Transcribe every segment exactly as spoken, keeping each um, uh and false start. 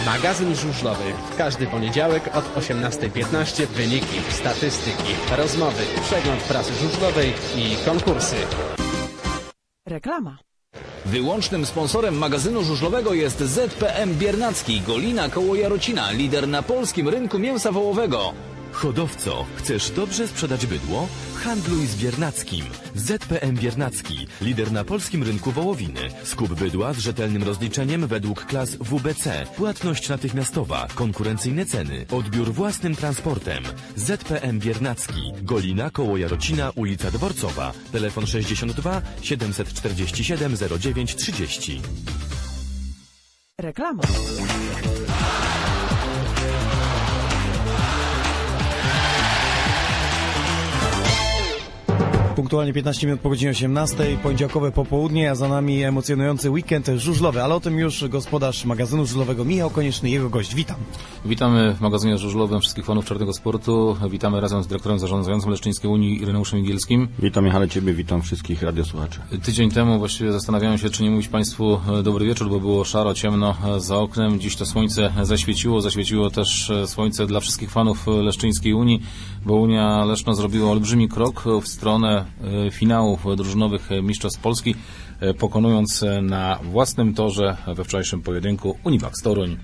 Magazyn żużlowy. Każdy poniedziałek od osiemnastej piętnaście wyniki, statystyki, rozmowy, przegląd prasy żużlowej i konkursy. Reklama. Wyłącznym sponsorem magazynu żużlowego jest Z P M Biernacki, Golina koło Jarocina, lider na polskim rynku mięsa wołowego. Hodowco, chcesz dobrze sprzedać bydło? Handluj z Biernackim. Z P M Biernacki, lider na polskim rynku wołowiny. Skup bydła z rzetelnym rozliczeniem według klas W B C. Płatność natychmiastowa, konkurencyjne ceny, odbiór własnym transportem. Z P M Biernacki, Golina koło Jarocina, ulica Dworcowa. Telefon sześćdziesiąt dwa siedemset czterdzieści siedem zero dziewięć trzydzieści. Reklama. Punktualnie piętnaście minut po godzinie osiemnastej, poniedziałkowe popołudnie, a za nami emocjonujący weekend żużlowy, ale o tym już gospodarz magazynu żużlowego Michał Konieczny, jego gość. Witam. Witamy w magazynie żużlowym wszystkich fanów czarnego sportu. Witamy razem z dyrektorem zarządzającym Leszczyńskiej Unii Ireneuszem Igielskim. Witam Michale, Ciebie, witam wszystkich radiosłuchaczy. Tydzień temu właściwie zastanawiałem się, czy nie mówić Państwu dobry wieczór, bo było szaro, ciemno za oknem. Dziś to słońce zaświeciło, zaświeciło też słońce dla wszystkich fanów Leszczyńskiej Unii, bo Unia Leszno zrobiła olbrzymi krok w stronę finałów drużynowych Mistrzostw Polski, pokonując na własnym torze we wczorajszym pojedynku Univax Toruń.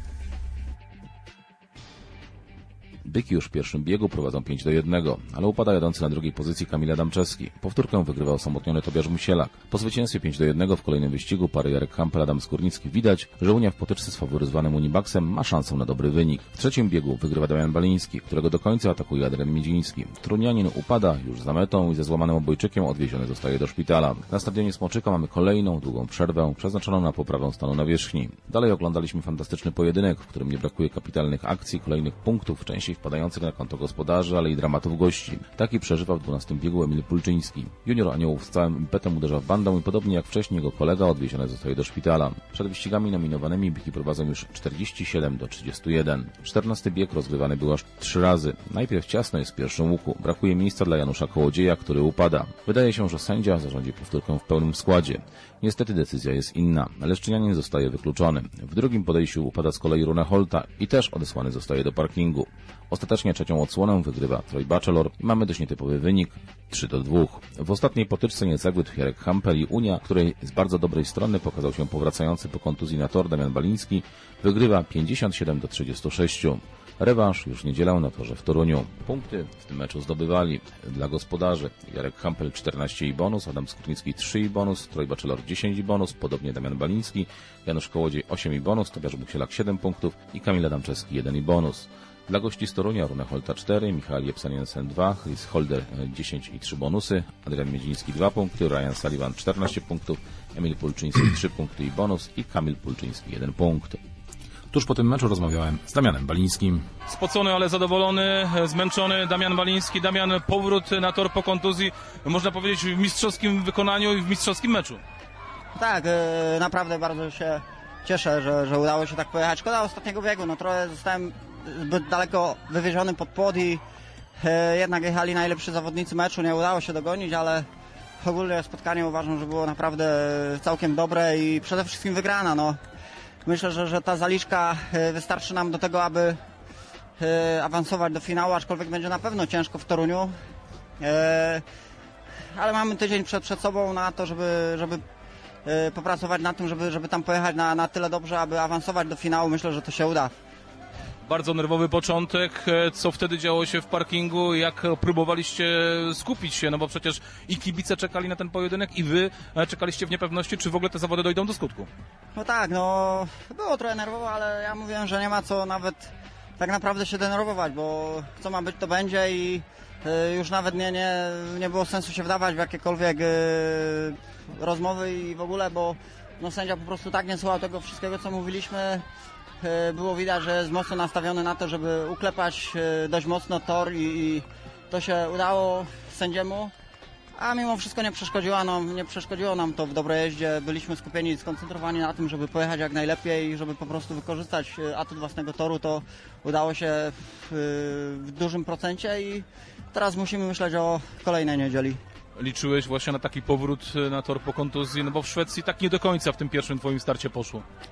Byki już w pierwszym biegu prowadzą pięć do jednego, ale upada jadący na drugiej pozycji Kamil Adamczewski. Powtórkę wygrywał osamotniony Tobiasz Musielak. Po zwycięstwie pięć do jednego w kolejnym wyścigu pary Jarek Hampel, Adam Skórnicki widać, że Unia w potyczce z faworyzowanym Univaxem ma szansę na dobry wynik. W trzecim biegu wygrywa Damian Baliński, którego do końca atakuje Adrian Miedziński. Trunianin upada już za metą i ze złamanym obojczykiem odwieziony zostaje do szpitala. Na stadionie Smoczyka mamy kolejną długą przerwę przeznaczoną na poprawę stanu nawierzchni. Dalej oglądaliśmy fantastyczny pojedynek, w którym nie brakuje kapitalnych akcji, kolejnych punktów, częściej wpadających na konto gospodarzy, ale i dramatów gości. Taki przeżywa w dwunastym biegu Emil Pulczyński. Junior Aniołów z całym impetem uderza w bandę i podobnie jak wcześniej jego kolega odwieziony zostaje do szpitala. Przed wyścigami nominowanymi byki prowadzą już czterdzieści siedem do trzydziestu jeden. czternasty bieg rozgrywany był aż trzy razy. Najpierw ciasno jest w pierwszym łuku. Brakuje miejsca dla Janusza Kołodzieja, który upada. Wydaje się, że sędzia zarządzi powtórkę w pełnym składzie. Niestety decyzja jest inna. Leszczynianin zostaje wykluczony. W drugim podejściu upada z kolei Rune Holta i też odesłany zostaje do parkingu. Ostatecznie trzecią odsłonę wygrywa Troy Bachelor i mamy dość nietypowy wynik trzy do dwóch. W ostatniej potyczce nie zawiódł Jarek Hampel i Unia, której z bardzo dobrej strony pokazał się powracający po kontuzji na tor Damian Baliński, wygrywa pięćdziesiąt siedem do trzydziestu sześciu. Rewanż już w niedzielę na torze w Toruniu. Punkty w tym meczu zdobywali dla gospodarzy Jarek Hampel czternaście i bonus, Adam Skórnicki trzy i bonus, Troy Bachelor dziesięć i bonus, podobnie Damian Baliński, Janusz Kołodziej osiem i bonus, Tobiasz Musielak siedem punktów i Kamil Adamczewski jeden i bonus. Dla gości z Torunia Rune Holta cztery, Michał Jepsaniensen dwa, Chris Holder dziesięć i trzy bonusy, Adrian Miedziński dwa punkty, Ryan Sullivan czternaście punktów, Emil Pulczyński trzy punkty i bonus i Kamil Pulczyński jeden punkt. Tuż po tym meczu rozmawiałem z Damianem Balińskim. Spocony, ale zadowolony, zmęczony Damian Baliński. Damian, powrót na tor po kontuzji, można powiedzieć w mistrzowskim wykonaniu i w mistrzowskim meczu. Tak, yy, naprawdę bardzo się cieszę, że, że udało się tak pojechać. Szkoda ostatniego biegu, no trochę zostałem zbyt daleko wywieziony pod płot i yy, jednak jechali najlepsi zawodnicy meczu, nie udało się dogonić, ale ogólnie spotkanie uważam, że było naprawdę całkiem dobre i przede wszystkim wygrana. No. Myślę, że, że ta zaliczka wystarczy nam do tego, aby awansować do finału, aczkolwiek będzie na pewno ciężko w Toruniu. Ale mamy tydzień przed, przed sobą na to, żeby, żeby popracować nad tym, żeby, żeby tam pojechać na, na tyle dobrze, aby awansować do finału. Myślę, że to się uda. Bardzo nerwowy początek. Co wtedy działo się w parkingu? Jak próbowaliście skupić się? No bo przecież i kibice czekali na ten pojedynek i wy czekaliście w niepewności, czy w ogóle te zawody dojdą do skutku. No tak, no było trochę nerwowo, ale ja mówiłem, że nie ma co nawet tak naprawdę się denerwować, bo co ma być, to będzie i już nawet nie, nie, nie było sensu się wdawać w jakiekolwiek rozmowy i w ogóle, bo no, sędzia po prostu tak nie słuchał tego wszystkiego, co mówiliśmy. Było widać, że jest mocno nastawiony na to, żeby uklepać dość mocno tor i, i to się udało sędziemu, a mimo wszystko nie przeszkodziło nam, nie przeszkodziło nam to w dobrej jeździe. Byliśmy skupieni, skoncentrowani na tym, żeby pojechać jak najlepiej i żeby po prostu wykorzystać atut własnego toru. To udało się w, w dużym procencie i teraz musimy myśleć o kolejnej niedzieli. Liczyłeś właśnie na taki powrót na tor po kontuzji, no bo w Szwecji tak nie do końca w tym pierwszym twoim starcie poszło.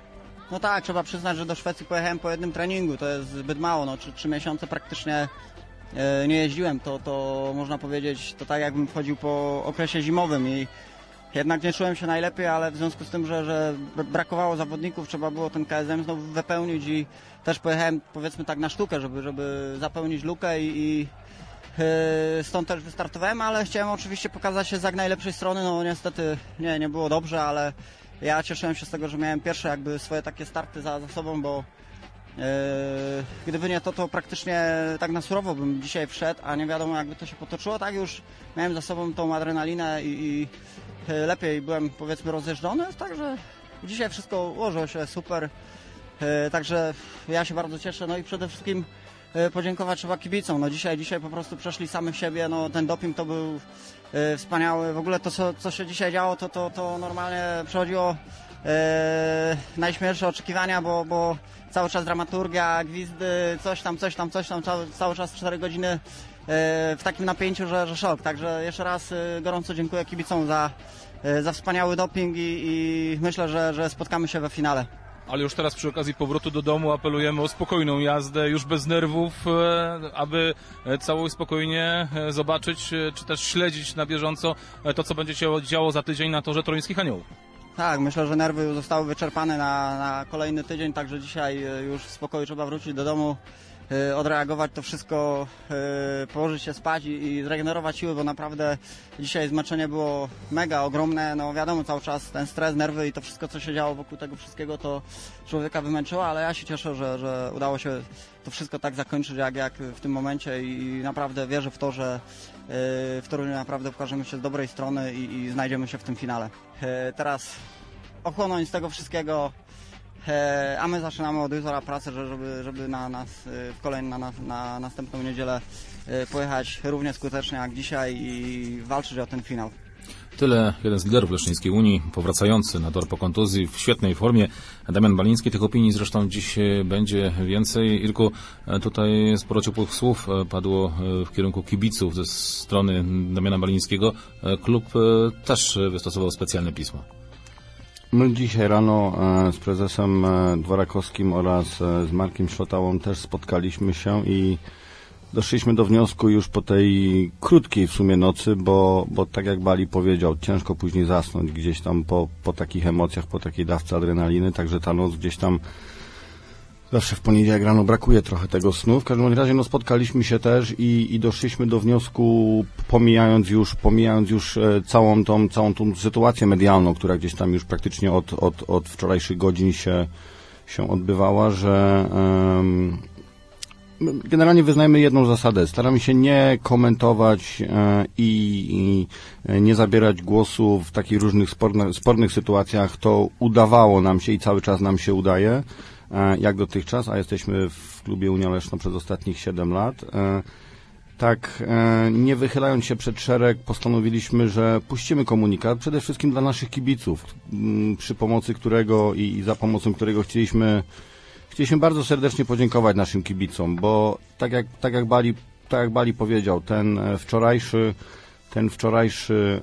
No tak, trzeba przyznać, że do Szwecji pojechałem po jednym treningu, to jest zbyt mało, no trzy, trzy miesiące praktycznie e, nie jeździłem, to, to można powiedzieć, to tak jakbym chodził po okresie zimowym i jednak nie czułem się najlepiej, ale w związku z tym, że, że brakowało zawodników, trzeba było ten K S M znowu wypełnić i też pojechałem, powiedzmy tak, na sztukę, żeby, żeby zapełnić lukę i, i yy, stąd też wystartowałem, ale chciałem oczywiście pokazać się z jak najlepszej strony, no niestety nie, nie było dobrze, ale ja cieszyłem się z tego, że miałem pierwsze jakby swoje takie starty za, za sobą, bo yy, gdyby nie to, to praktycznie tak na surowo bym dzisiaj wszedł, a nie wiadomo jakby to się potoczyło, tak już miałem za sobą tą adrenalinę i, i lepiej byłem, powiedzmy, rozjeżdżony, także dzisiaj wszystko ułożyło się super, także ja się bardzo cieszę, no i przede wszystkim podziękować trzeba kibicom, no dzisiaj, dzisiaj po prostu przeszli samych siebie, no ten doping to był wspaniały, w ogóle to co, co się dzisiaj działo, to, to, to normalnie przechodziło e, najśmielsze oczekiwania, bo, bo cały czas dramaturgia, gwizdy, coś tam, coś tam, coś tam, cały, cały czas cztery godziny w takim napięciu, że, że szok. Także jeszcze raz gorąco dziękuję kibicom za, za wspaniały doping i, i myślę, że, że spotkamy się we finale. Ale już teraz przy okazji powrotu do domu apelujemy o spokojną jazdę, już bez nerwów, aby cało spokojnie zobaczyć, czy też śledzić na bieżąco to, co będzie się działo za tydzień na torze Toruńskich Aniołów. Tak, myślę, że nerwy zostały wyczerpane na, na kolejny tydzień, także dzisiaj już w spokoju trzeba wrócić do domu, odreagować to wszystko, położyć się spać i, i zregenerować siły, bo naprawdę dzisiaj zmęczenie było mega ogromne, no wiadomo, cały czas ten stres, nerwy i to wszystko, co się działo wokół tego wszystkiego, to człowieka wymęczyło, ale ja się cieszę, że, że udało się to wszystko tak zakończyć, jak, jak w tym momencie i naprawdę wierzę w to, że w Toruniu naprawdę pokażemy się z dobrej strony i, i znajdziemy się w tym finale. Teraz ochłonąć z tego wszystkiego, a my zaczynamy od jutra pracę, żeby, żeby na nas w kolejną, na, na następną niedzielę pojechać równie skutecznie jak dzisiaj i walczyć o ten finał. Tyle jeden z liderów Leszczyńskiej Unii, powracający na tor po kontuzji, w świetnej formie, Damian Baliński. Tych opinii zresztą dziś będzie więcej. Irku, tutaj sporo ciepłych słów padło w kierunku kibiców ze strony Damiana Balińskiego. Klub też wystosował specjalne pismo. My dzisiaj rano z prezesem Dworakowskim oraz z Markiem Szlotałą też spotkaliśmy się i doszliśmy do wniosku już po tej krótkiej w sumie nocy, bo, bo tak jak Bali powiedział, ciężko później zasnąć gdzieś tam po, po takich emocjach, po takiej dawce adrenaliny, także ta noc gdzieś tam zawsze w poniedziałek rano brakuje trochę tego snu. W każdym razie no, spotkaliśmy się też i, i doszliśmy do wniosku, pomijając już, pomijając już całą tą, całą tą sytuację medialną, która gdzieś tam już praktycznie od, od, od wczorajszych godzin się, się odbywała, że um, generalnie wyznajemy jedną zasadę. Staramy się nie komentować e, i, i nie zabierać głosu w takich różnych sporne, spornych sytuacjach. To udawało nam się i cały czas nam się udaje, e, jak dotychczas, a jesteśmy w klubie Unia Leszno przez ostatnich siedem lat. E, tak, e, nie wychylając się przed szereg, postanowiliśmy, że puścimy komunikat przede wszystkim dla naszych kibiców, m, przy pomocy którego i, i za pomocą którego chcieliśmy Chcieliśmy bardzo serdecznie podziękować naszym kibicom, bo tak jak, tak jak Bali, tak jak Bali powiedział, ten wczorajszy, ten wczorajszy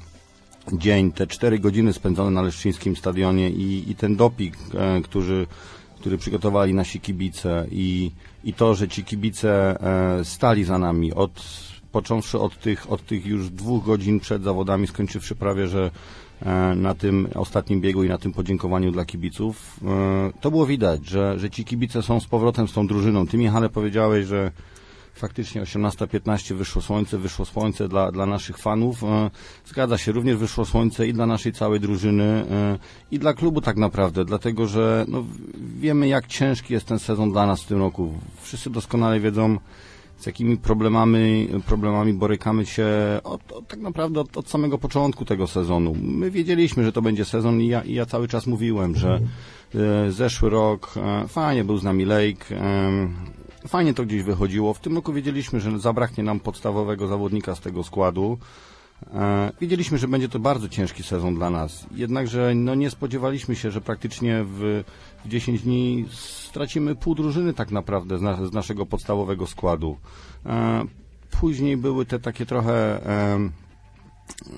e, dzień, te cztery godziny spędzone na Leszczyńskim Stadionie i, i ten doping, e, który, który przygotowali nasi kibice i, i to, że ci kibice e, stali za nami od, począwszy od tych, od tych już dwóch godzin przed zawodami, skończywszy prawie, że na tym ostatnim biegu i na tym podziękowaniu dla kibiców, to było widać, że, że ci kibice są z powrotem z tą drużyną. Ty, Michale, powiedziałeś, że faktycznie osiemnasta piętnaście wyszło słońce, wyszło słońce dla, dla naszych fanów. Zgadza się, również wyszło słońce i dla naszej całej drużyny i dla klubu tak naprawdę, dlatego że no, wiemy, jak ciężki jest ten sezon dla nas w tym roku. Wszyscy doskonale wiedzą, z jakimi problemami, problemami borykamy się od, od, tak naprawdę od, od samego początku tego sezonu. My wiedzieliśmy, że to będzie sezon i ja, i ja cały czas mówiłem, że e, zeszły rok e, fajnie był z nami Lake, e, fajnie to gdzieś wychodziło. W tym roku wiedzieliśmy, że zabraknie nam podstawowego zawodnika z tego składu. E, wiedzieliśmy, że będzie to bardzo ciężki sezon dla nas. Jednakże no, nie spodziewaliśmy się, że praktycznie w, w dziesięć dni stracimy pół drużyny tak naprawdę z, na, z naszego podstawowego składu. E, później były te takie trochę e,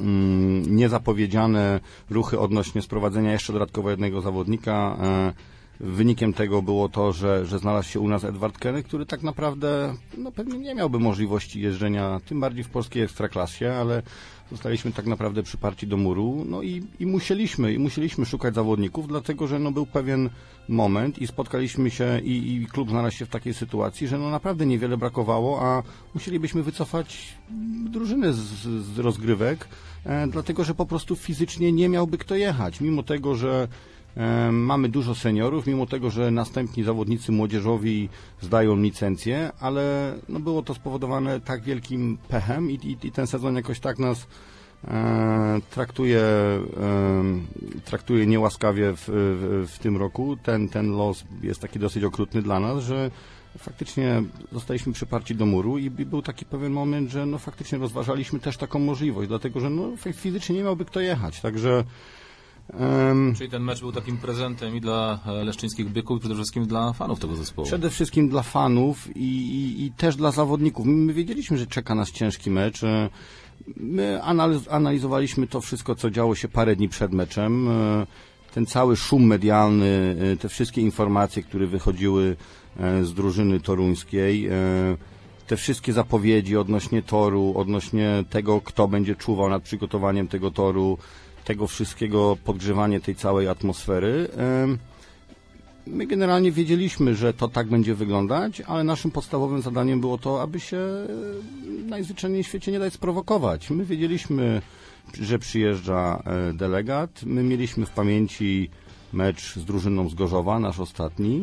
mm, niezapowiedziane ruchy odnośnie sprowadzenia jeszcze dodatkowo jednego zawodnika. E, wynikiem tego było to, że, że znalazł się u nas Edward Kenny, który tak naprawdę no, pewnie nie miałby możliwości jeżdżenia, tym bardziej w polskiej ekstraklasie, ale zostaliśmy tak naprawdę przyparci do muru, no i, i musieliśmy, i musieliśmy szukać zawodników, dlatego, że no był pewien moment i spotkaliśmy się i, i klub znalazł się w takiej sytuacji, że no naprawdę niewiele brakowało, a musielibyśmy wycofać drużynę z, z rozgrywek, e, dlatego, że po prostu fizycznie nie miałby kto jechać, mimo tego, że e, mamy dużo seniorów, mimo tego, że następni zawodnicy młodzieżowi zdają licencję, ale no było to spowodowane tak wielkim pechem i, i, i ten sezon jakoś tak nas e, traktuje, e, traktuje niełaskawie w, w, w tym roku. Ten, ten los jest taki dosyć okrutny dla nas, że faktycznie zostaliśmy przyparci do muru i był taki pewien moment, że no faktycznie rozważaliśmy też taką możliwość, dlatego że no fizycznie nie miałby kto jechać, także Um, Czyli ten mecz był takim prezentem i dla leszczyńskich byków, i przede wszystkim dla fanów tego zespołu. Przede wszystkim dla fanów i, i, i też dla zawodników. My wiedzieliśmy, że czeka nas ciężki mecz. My analiz analizowaliśmy to wszystko, co działo się parę dni przed meczem. Ten cały szum medialny, te wszystkie informacje, które wychodziły z drużyny toruńskiej, te wszystkie zapowiedzi odnośnie toru, odnośnie tego, kto będzie czuwał nad przygotowaniem tego toru, tego wszystkiego, podgrzewanie tej całej atmosfery. My generalnie wiedzieliśmy, że to tak będzie wyglądać, ale naszym podstawowym zadaniem było to, aby się najzwyczajniej w świecie nie dać sprowokować. My wiedzieliśmy, że przyjeżdża delegat. My mieliśmy w pamięci mecz z drużyną z Gorzowa, nasz ostatni.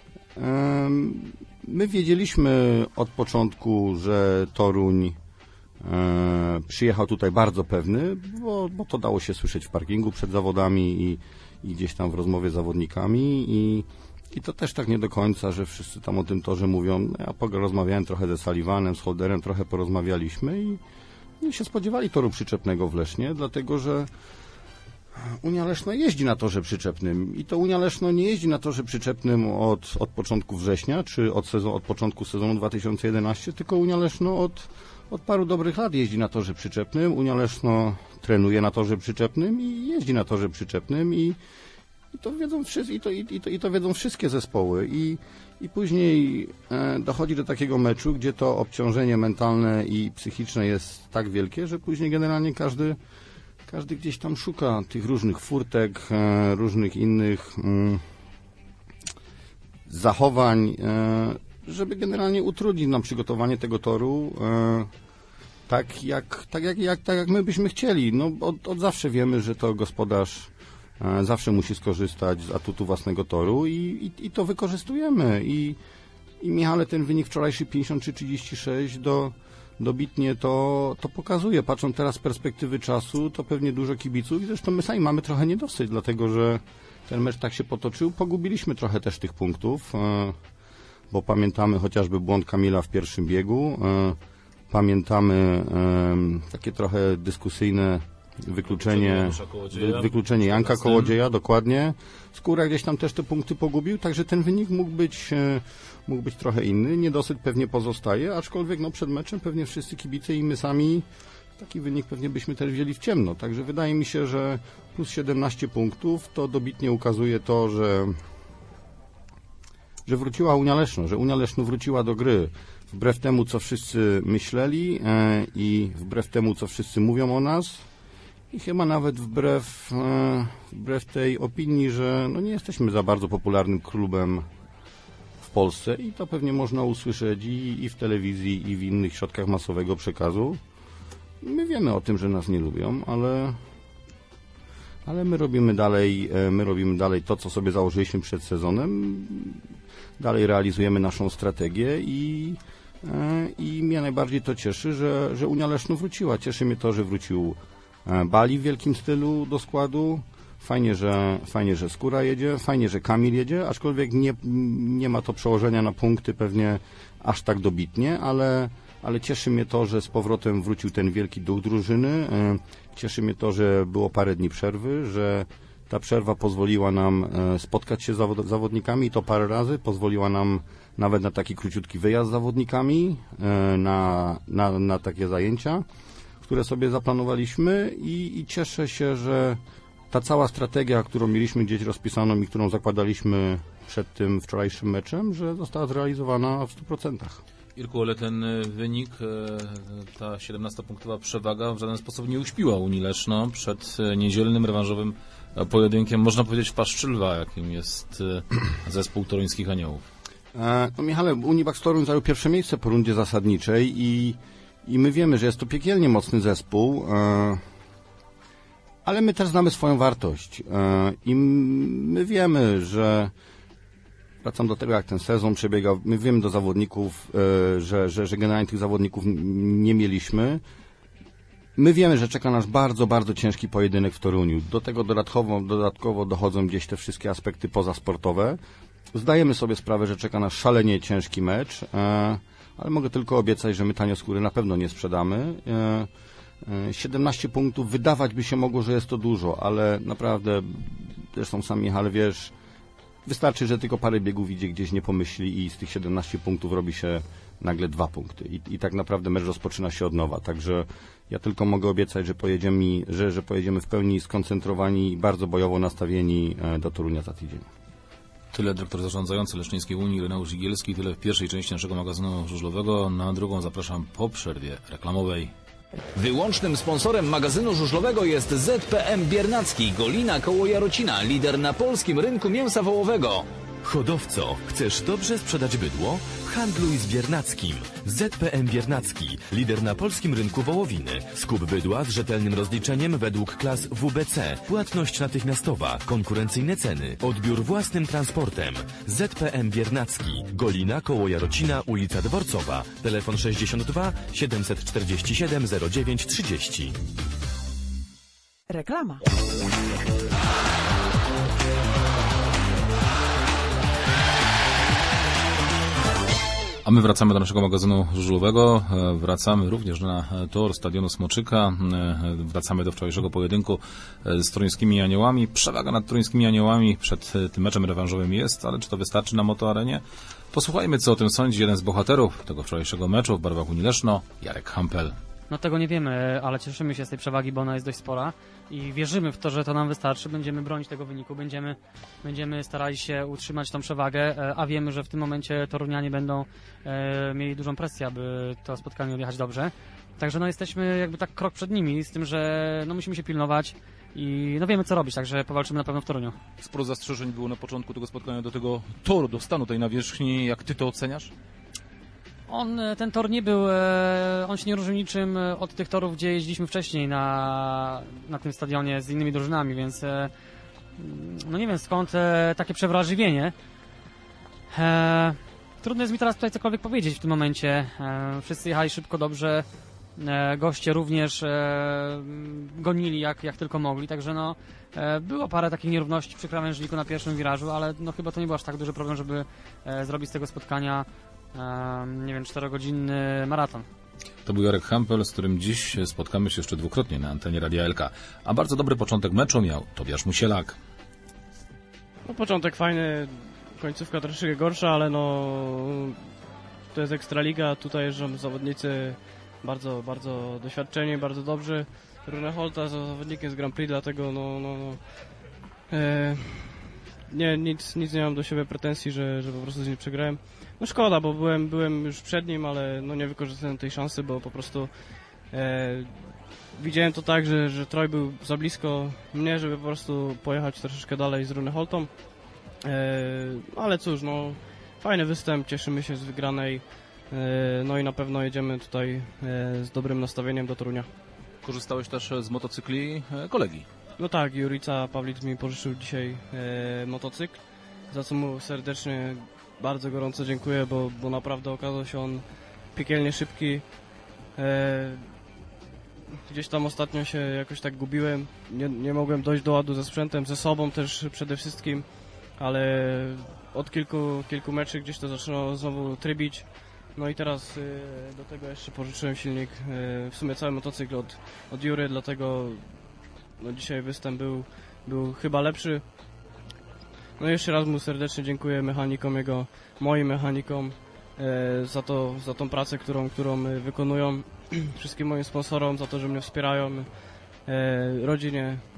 My wiedzieliśmy od początku, że Toruń E, przyjechał tutaj bardzo pewny, bo, bo to dało się słyszeć w parkingu przed zawodami i, i gdzieś tam w rozmowie z zawodnikami i, i to też tak nie do końca, że wszyscy tam o tym torze mówią. Ja rozmawiałem trochę ze Sullivanem, z Holderem, trochę porozmawialiśmy i, i się spodziewali toru przyczepnego w Lesznie, dlatego że Unia Leszno jeździ na torze przyczepnym i to Unia Leszno nie jeździ na torze przyczepnym od, od początku września, czy od, sezon, od początku sezonu dwa tysiące jedenastego, tylko Unia Leszno od Od paru dobrych lat jeździ na torze przyczepnym. Unia Leszno trenuje na torze przyczepnym i jeździ na torze przyczepnym i, i, to, wiedzą wszyscy, i, to, i, to, i to wiedzą wszystkie zespoły. I, i później e, dochodzi do takiego meczu, gdzie to obciążenie mentalne i psychiczne jest tak wielkie, że później generalnie każdy, każdy gdzieś tam szuka tych różnych furtek, e, różnych innych mm, zachowań, e, żeby generalnie utrudnić nam przygotowanie tego toru e, tak, jak, tak, jak, jak, tak jak my byśmy chcieli. No, od, od zawsze wiemy, że to gospodarz e, zawsze musi skorzystać z atutu własnego toru i, i, i to wykorzystujemy. I, i Michale, ten wynik wczorajszy pięćdziesiąt trzy trzydzieści sześć do, dobitnie to, to pokazuje. Patrząc teraz z perspektywy czasu, to pewnie dużo kibiców i zresztą my sami mamy trochę niedosyt, dlatego że ten mecz tak się potoczył. Pogubiliśmy trochę też tych punktów. E, bo pamiętamy chociażby błąd Kamila w pierwszym biegu, e, pamiętamy e, takie trochę dyskusyjne wykluczenie, wy, wykluczenie Janka Kołodzieja, dokładnie. Skóra gdzieś tam też te punkty pogubił, także ten wynik mógł być, e, mógł być trochę inny, niedosyt pewnie pozostaje, aczkolwiek no, przed meczem pewnie wszyscy kibice i my sami taki wynik pewnie byśmy też wzięli w ciemno, także wydaje mi się, że plus siedemnaście punktów to dobitnie ukazuje to, że że wróciła Unia Leszno, że Unia Leszno wróciła do gry. Wbrew temu, co wszyscy myśleli e, i wbrew temu, co wszyscy mówią o nas i chyba nawet wbrew, e, wbrew tej opinii, że no nie jesteśmy za bardzo popularnym klubem w Polsce i to pewnie można usłyszeć i, i w telewizji, i w innych środkach masowego przekazu. My wiemy o tym, że nas nie lubią, ale... Ale my robimy dalej, my robimy dalej to, co sobie założyliśmy przed sezonem. Dalej realizujemy naszą strategię i, i mnie najbardziej to cieszy, że, że Unia Leszno wróciła. Cieszy mnie to, że wrócił Bali w wielkim stylu do składu. Fajnie, że, fajnie, że Skóra jedzie, fajnie, że Kamil jedzie, aczkolwiek nie, nie ma to przełożenia na punkty pewnie aż tak dobitnie, ale, ale cieszy mnie to, że z powrotem wrócił ten wielki duch drużyny. Cieszy mnie to, że było parę dni przerwy, że ta przerwa pozwoliła nam spotkać się z zawod zawodnikami i to parę razy, pozwoliła nam nawet na taki króciutki wyjazd z zawodnikami, na, na, na takie zajęcia, które sobie zaplanowaliśmy i, i cieszę się, że ta cała strategia, którą mieliśmy gdzieś rozpisaną i którą zakładaliśmy przed tym wczorajszym meczem, że została zrealizowana w stu procentach. Irku, ale ten wynik, ta siedemnastopunktowa przewaga w żaden sposób nie uśpiła Unii Leszno przed niedzielnym rewanżowym pojedynkiem, można powiedzieć, w paszczy lwa, jakim jest zespół toruńskich Aniołów. No Michale, Unibax Toruń zajął pierwsze miejsce po rundzie zasadniczej i, i my wiemy, że jest to piekielnie mocny zespół, ale my też znamy swoją wartość i my wiemy, że wracam do tego, jak ten sezon przebiegał. My wiemy do zawodników, że, że, że generalnie tych zawodników nie mieliśmy. My wiemy, że czeka nas bardzo, bardzo ciężki pojedynek w Toruniu. Do tego dodatkowo, dodatkowo dochodzą gdzieś te wszystkie aspekty pozasportowe. Zdajemy sobie sprawę, że czeka nas szalenie ciężki mecz, ale mogę tylko obiecać, że my tanioskóry na pewno nie sprzedamy. siedemnaście punktów, wydawać by się mogło, że jest to dużo, ale naprawdę, zresztą sam Michał, wiesz, wystarczy, że tylko parę biegów idzie gdzieś, nie pomyśli i z tych siedemnastu punktów robi się nagle dwa punkty. I, i tak naprawdę mecz rozpoczyna się od nowa. Także ja tylko mogę obiecać, że pojedziemy, że, że pojedziemy w pełni skoncentrowani i bardzo bojowo nastawieni do Torunia za tydzień. Tyle dyrektor zarządzający Leszczyńskiej Unii Ireneusz Igielski, tyle w pierwszej części naszego magazynu żużlowego. Na drugą zapraszam po przerwie reklamowej. Wyłącznym sponsorem magazynu żużlowego jest Z P M Biernacki, Golina koło Jarocina, lider na polskim rynku mięsa wołowego. Hodowco, chcesz dobrze sprzedać bydło? Handluj z Biernackim. Z P M Biernacki, lider na polskim rynku wołowiny. Skup bydła z rzetelnym rozliczeniem według klas W B C. Płatność natychmiastowa, konkurencyjne ceny, odbiór własnym transportem. Z P M Biernacki, Golina koło Jarocina, ulica Dworcowa. Telefon sześćdziesiąt dwa siedemset czterdzieści siedem zero dziewięć trzydzieści. Reklama. A my wracamy do naszego magazynu żużlowego, wracamy również na tor Stadionu Smoczyka, wracamy do wczorajszego pojedynku z toruńskimi Aniołami. Przewaga nad toruńskimi Aniołami przed tym meczem rewanżowym jest, ale czy to wystarczy na Motoarenie? Posłuchajmy, co o tym sądzi jeden z bohaterów tego wczorajszego meczu w barwach Unii Leszno, Jarek Hampel. No tego nie wiemy, ale cieszymy się z tej przewagi, bo ona jest dość spora i wierzymy w to, że to nam wystarczy. Będziemy bronić tego wyniku, będziemy, będziemy starali się utrzymać tą przewagę, a wiemy, że w tym momencie Torunianie będą e, mieli dużą presję, aby to spotkanie odjechać dobrze. Także no jesteśmy jakby tak krok przed nimi, z tym, że no musimy się pilnować i no wiemy, co robić, także powalczymy na pewno w Toruniu. Sporo zastrzeżeń było na początku tego spotkania do tego toru, do stanu tej nawierzchni. Jak ty to oceniasz? On, ten tor nie był, on się nie różni niczym od tych torów, gdzie jeździliśmy wcześniej na, na tym stadionie z innymi drużynami, więc no nie wiem skąd takie przewrażliwienie. Trudno jest mi teraz tutaj cokolwiek powiedzieć w tym momencie. Wszyscy jechali szybko, dobrze, goście również gonili jak, jak tylko mogli, także no było parę takich nierówności przy krawężniku na pierwszym wirażu, ale no chyba to nie był aż tak duży problem, żeby zrobić z tego spotkania nie wiem, czterogodzinny maraton. To był Jarek Hampel, z którym dziś spotkamy się jeszcze dwukrotnie na antenie Radia L K. A bardzo dobry początek meczu miał Tobiasz Musielak. No, początek fajny, końcówka troszeczkę gorsza, ale no to jest Ekstraliga, tutaj jeżdżą zawodnicy bardzo, bardzo doświadczeni, bardzo dobrzy. Rune Holta za zawodnikiem z Grand Prix, dlatego no, no, no e, nie, nic, nic nie mam do siebie pretensji, że, że po prostu z nim przegrałem. No szkoda, bo byłem, byłem już przed nim, ale no nie wykorzystałem tej szansy, bo po prostu e, widziałem to tak, że, że Troj był za blisko mnie, żeby po prostu pojechać troszeczkę dalej z Runeholtą. E, ale cóż, no fajny występ, cieszymy się z wygranej, e, no i na pewno jedziemy tutaj e, z dobrym nastawieniem do Torunia. Korzystałeś też z motocykli kolegi. No tak, Jurica Pawlic mi pożyczył dzisiaj e, motocykl, za co mu serdecznie bardzo gorąco dziękuję, bo, bo naprawdę okazał się on piekielnie szybki. E, gdzieś tam ostatnio się jakoś tak gubiłem, nie, nie mogłem dojść do ładu ze sprzętem, ze sobą też przede wszystkim, ale od kilku, kilku meczy gdzieś to zaczęło znowu trybić. No i teraz y, do tego jeszcze pożyczyłem silnik, y, w sumie cały motocykl od, od Jury, dlatego no, dzisiaj występ był, był chyba lepszy. No i jeszcze raz mu serdecznie dziękuję mechanikom jego, moim mechanikom e, za, to, za tą pracę, którą, którą wykonują, wszystkim moim sponsorom za to, że mnie wspierają, e, rodzinie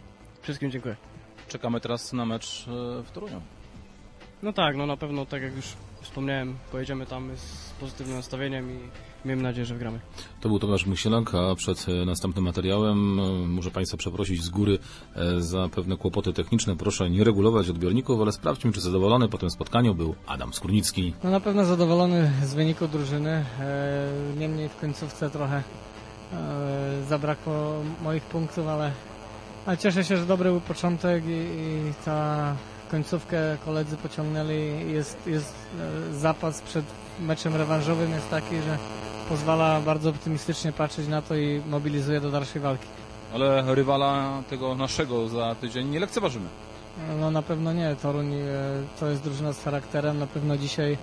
Wszystkim dziękuję. Czekamy teraz na mecz w Toruniu. No tak, no na pewno, tak jak już wspomniałem, pojedziemy tam z pozytywnym nastawieniem i miejmy nadzieję, że wygramy. To był Tomasz Musielak, a przed następnym materiałem muszę Państwa przeprosić z góry za pewne kłopoty techniczne. Proszę nie regulować odbiorników, ale sprawdźmy, czy zadowolony po tym spotkaniu był Adam Skórnicki. No na pewno zadowolony z wyniku drużyny. Niemniej w końcówce trochę zabrakło moich punktów, ale, ale cieszę się, że dobry był początek i, i ta końcówkę koledzy pociągnęli. Jest, jest zapas przed meczem rewanżowym jest taki, że pozwala bardzo optymistycznie patrzeć na to i mobilizuje do dalszej walki. Ale rywala tego naszego za tydzień nie lekceważymy. No na pewno nie. Toruń to jest drużyna z charakterem. Na pewno dzisiaj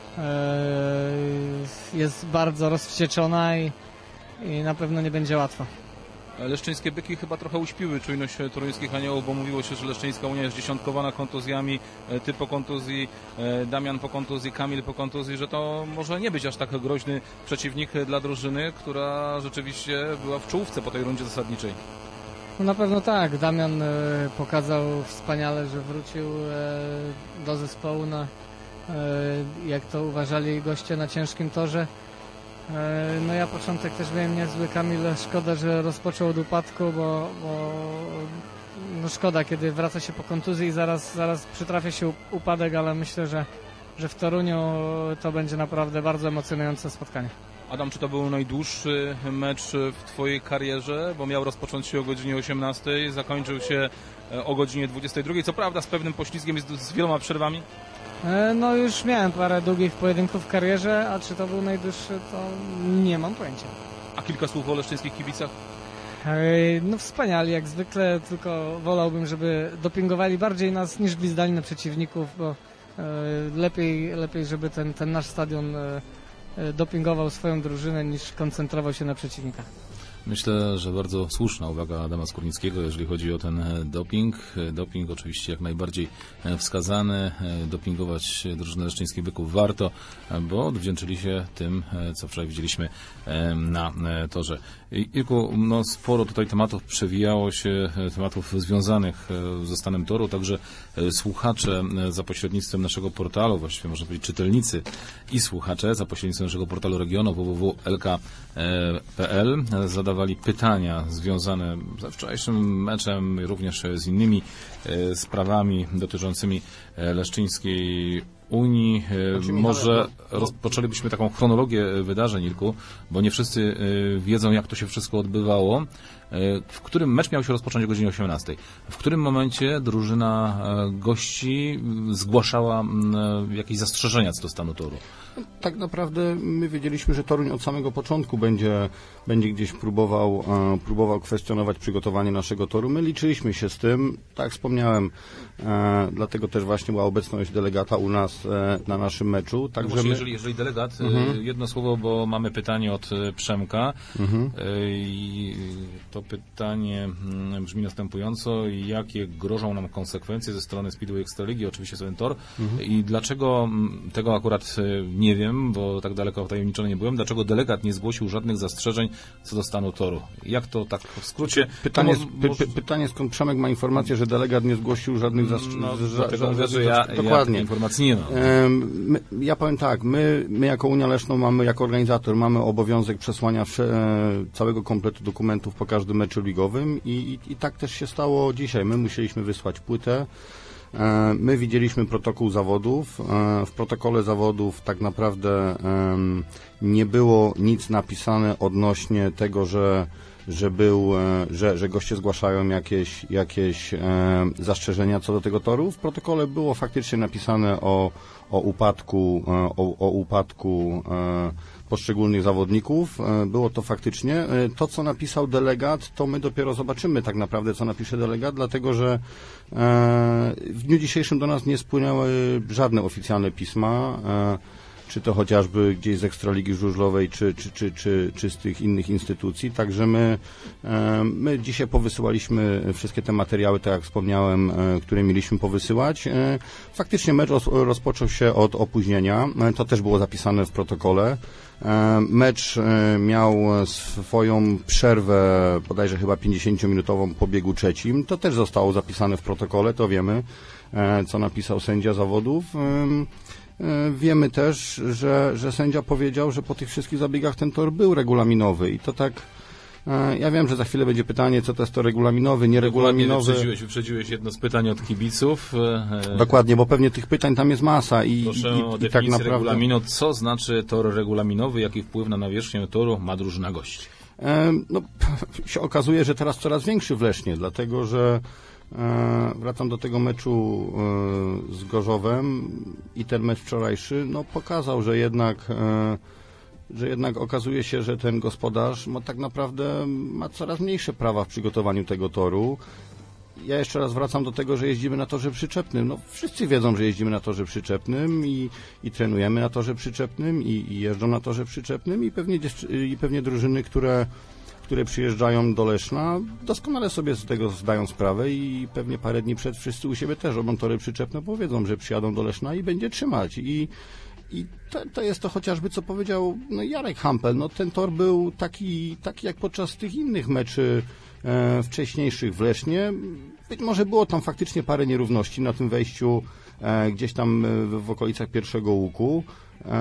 jest bardzo rozwścieczona i, i na pewno nie będzie łatwo. Leszczyńskie Byki chyba trochę uśpiły czujność toruńskich aniołów, bo mówiło się, że Leszczyńska Unia jest dziesiątkowana kontuzjami, ty po kontuzji, Damian po kontuzji, Kamil po kontuzji, że to może nie być aż tak groźny przeciwnik dla drużyny, która rzeczywiście była w czołówce po tej rundzie zasadniczej. No na pewno tak. Damian e, pokazał wspaniale, że wrócił e, do zespołu, na, e, jak to uważali goście na ciężkim torze. No ja początek też miałem niezły. Kamil, szkoda, że rozpoczął od upadku, bo, bo no szkoda, kiedy wraca się po kontuzji i zaraz, zaraz przytrafia się upadek, ale myślę, że, że w Toruniu to będzie naprawdę bardzo emocjonujące spotkanie. Adam, czy to był najdłuższy mecz w Twojej karierze, bo miał rozpocząć się o godzinie osiemnastej, zakończył się o godzinie dwudziestej drugiej, co prawda z pewnym poślizgiem i z, z wieloma przerwami? No już miałem parę długich pojedynków w karierze, a czy to był najdłuższy, to nie mam pojęcia. A kilka słów o leszczyńskich kibicach? No wspaniali jak zwykle, tylko wolałbym, żeby dopingowali bardziej nas niż gwizdali na przeciwników, bo lepiej, lepiej żeby ten, ten nasz stadion dopingował swoją drużynę niż koncentrował się na przeciwnikach. Myślę, że bardzo słuszna uwaga Adama Skórnickiego, jeżeli chodzi o ten doping. Doping oczywiście jak najbardziej wskazany. Dopingować drużynę Leszczyńskich Byków warto, bo odwdzięczyli się tym, co wczoraj widzieliśmy na torze. Irku, no sporo tutaj tematów przewijało się, tematów związanych ze stanem toru, także słuchacze za pośrednictwem naszego portalu, właściwie można powiedzieć czytelnicy i słuchacze za pośrednictwem naszego portalu regionu w w w kropka l k kropka p l zadawali pytania związane ze wczorajszym meczem, również z innymi sprawami dotyczącymi Leszczyńskiej Unii. Może rozpoczęlibyśmy taką chronologię wydarzeń, Irku, bo nie wszyscy wiedzą, jak to się wszystko odbywało. W którym mecz miał się rozpocząć o godzinie osiemnastej? W którym momencie drużyna gości zgłaszała jakieś zastrzeżenia co do stanu toru? Tak naprawdę my wiedzieliśmy, że Toruń od samego początku będzie, będzie gdzieś próbował, e, próbował kwestionować przygotowanie naszego toru. My liczyliśmy się z tym, tak jak wspomniałem, e, dlatego też właśnie była obecność delegata u nas e, na naszym meczu. Także no właśnie, my... jeżeli, jeżeli delegat, mhm. jedno słowo, bo mamy pytanie od Przemka mhm. i to pytanie brzmi następująco: jakie grożą nam konsekwencje ze strony Speedway Ekstraligi, oczywiście ten tor, mhm. i dlaczego tego akurat nie wiem, bo tak daleko wtajemniczony nie byłem, dlaczego delegat nie zgłosił żadnych zastrzeżeń co do stanu toru? Jak to tak w skrócie? Pytanie, mo- mo- py- pytanie skąd Przemek ma informację, że delegat nie zgłosił żadnych zastrzeżeń? No, dlatego mówię, że ja, dokładnie. Ja informacji nie mam. My, ja powiem tak, my, my jako Unia Leszno mamy, jako organizator, mamy obowiązek przesłania e, całego kompletu dokumentów po każdym meczu ligowym i, i, i tak też się stało dzisiaj. My musieliśmy wysłać płytę. My widzieliśmy protokół zawodów. W protokole zawodów tak naprawdę nie było nic napisane odnośnie tego, że, że, był, że, że goście zgłaszają jakieś, jakieś zastrzeżenia co do tego toru. W protokole było faktycznie napisane o, o upadku, o, o upadku poszczególnych zawodników. Było to faktycznie. To, co napisał delegat, to my dopiero zobaczymy tak naprawdę, co napisze delegat, dlatego że w dniu dzisiejszym do nas nie spłynęły żadne oficjalne pisma, czy to chociażby gdzieś z Ekstraligi Żużlowej, czy, czy, czy, czy, czy z tych innych instytucji. Także my, my dzisiaj powysyłaliśmy wszystkie te materiały, tak jak wspomniałem, które mieliśmy powysyłać. Faktycznie mecz rozpoczął się od opóźnienia, to też było zapisane w protokole. Mecz miał swoją przerwę, bodajże chyba pięćdziesięciominutową po biegu trzecim. To też zostało zapisane w protokole, to wiemy, co napisał sędzia zawodów. Wiemy też, że, że sędzia powiedział, że po tych wszystkich zabiegach ten tor był regulaminowy i to tak, ja wiem, że za chwilę będzie pytanie, co to jest to regulaminowy, nieregulaminowy. Wyprzedziłeś, wyprzedziłeś jedno z pytań od kibiców. Dokładnie, bo pewnie tych pytań tam jest masa i, Proszę i, o i tak naprawdę... regulaminu. Co znaczy tor regulaminowy, jaki wpływ na nawierzchnię toru ma drużyna gości? No, się okazuje, że teraz coraz większy w Lesznie, dlatego że wracam do tego meczu z Gorzowem i ten mecz wczorajszy no, pokazał, że jednak, że jednak okazuje się, że ten gospodarz ma tak naprawdę ma coraz mniejsze prawa w przygotowaniu tego toru. Ja jeszcze raz wracam do tego, że jeździmy na torze przyczepnym. No, wszyscy wiedzą, że jeździmy na torze przyczepnym i, i trenujemy na torze przyczepnym i, i jeżdżą na torze przyczepnym i pewnie, i pewnie drużyny, które które przyjeżdżają do Leszna, doskonale sobie z tego zdają sprawę i pewnie parę dni przed wszyscy u siebie też robią tory przyczepne, bo wiedzą, że przyjadą do Leszna i będzie trzymać. I, i to, to jest to chociażby, co powiedział no, Jarek Hampel. No, ten tor był taki, taki jak podczas tych innych meczy e, wcześniejszych w Lesznie. Być może było tam faktycznie parę nierówności na tym wejściu e, gdzieś tam w, w okolicach pierwszego łuku e,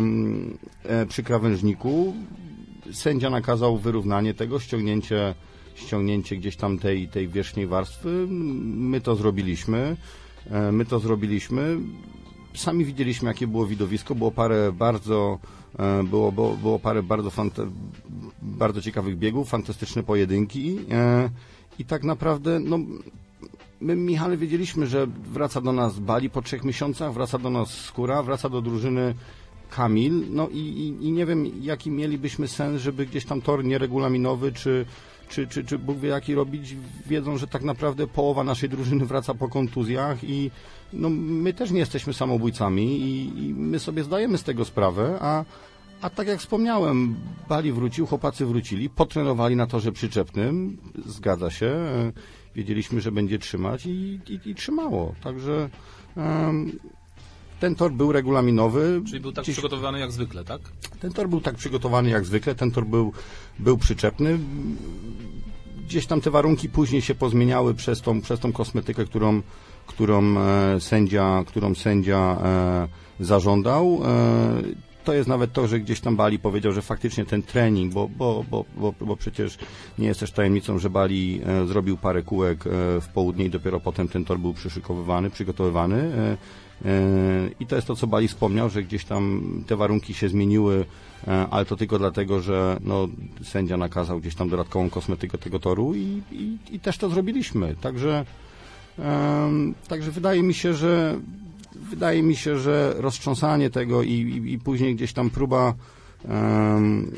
e, przy krawężniku. Sędzia nakazał wyrównanie tego, ściągnięcie, ściągnięcie gdzieś tam tej, tej wierzchniej warstwy. My to zrobiliśmy. My to zrobiliśmy. Sami widzieliśmy, jakie było widowisko. Było parę bardzo, było, było, było parę bardzo, fanta- bardzo ciekawych biegów, fantastyczne pojedynki. I tak naprawdę, no, my, Michale, wiedzieliśmy, że wraca do nas Bali po trzech miesiącach, wraca do nas Skóra, wraca do drużyny Kamil, no i, i, i nie wiem, jaki mielibyśmy sens, żeby gdzieś tam tor nieregulaminowy, czy, czy, czy, czy Bóg wie jaki robić, wiedzą, że tak naprawdę połowa naszej drużyny wraca po kontuzjach i no, my też nie jesteśmy samobójcami i, i my sobie zdajemy z tego sprawę, a, a tak jak wspomniałem, Bali wrócił, chłopacy wrócili, potrenowali na torze przyczepnym, zgadza się, wiedzieliśmy, że będzie trzymać i, i, i trzymało, także... Um, Ten tor był regulaminowy. Czyli był tak Gdzieś... przygotowany jak zwykle, tak? Ten tor był tak przygotowany jak zwykle, ten tor był, był przyczepny. Gdzieś tam te warunki później się pozmieniały przez tą, przez tą kosmetykę, którą, którą, e, sędzia, którą sędzia e, zażądał. E, to jest nawet to, że gdzieś tam Bali powiedział, że faktycznie ten trening, bo, bo, bo, bo, bo przecież nie jest też tajemnicą, że Bali e, zrobił parę kółek e, w południe i dopiero potem ten tor był przyszykowywany, przygotowywany. E, I to jest to, co Bali wspomniał, że gdzieś tam te warunki się zmieniły, ale to tylko dlatego, że no, sędzia nakazał gdzieś tam dodatkową kosmetykę tego toru i, i, i też to zrobiliśmy. Także, um, także wydaje mi się, że wydaje mi się, że roztrząsanie tego i, i, i później gdzieś tam próba um,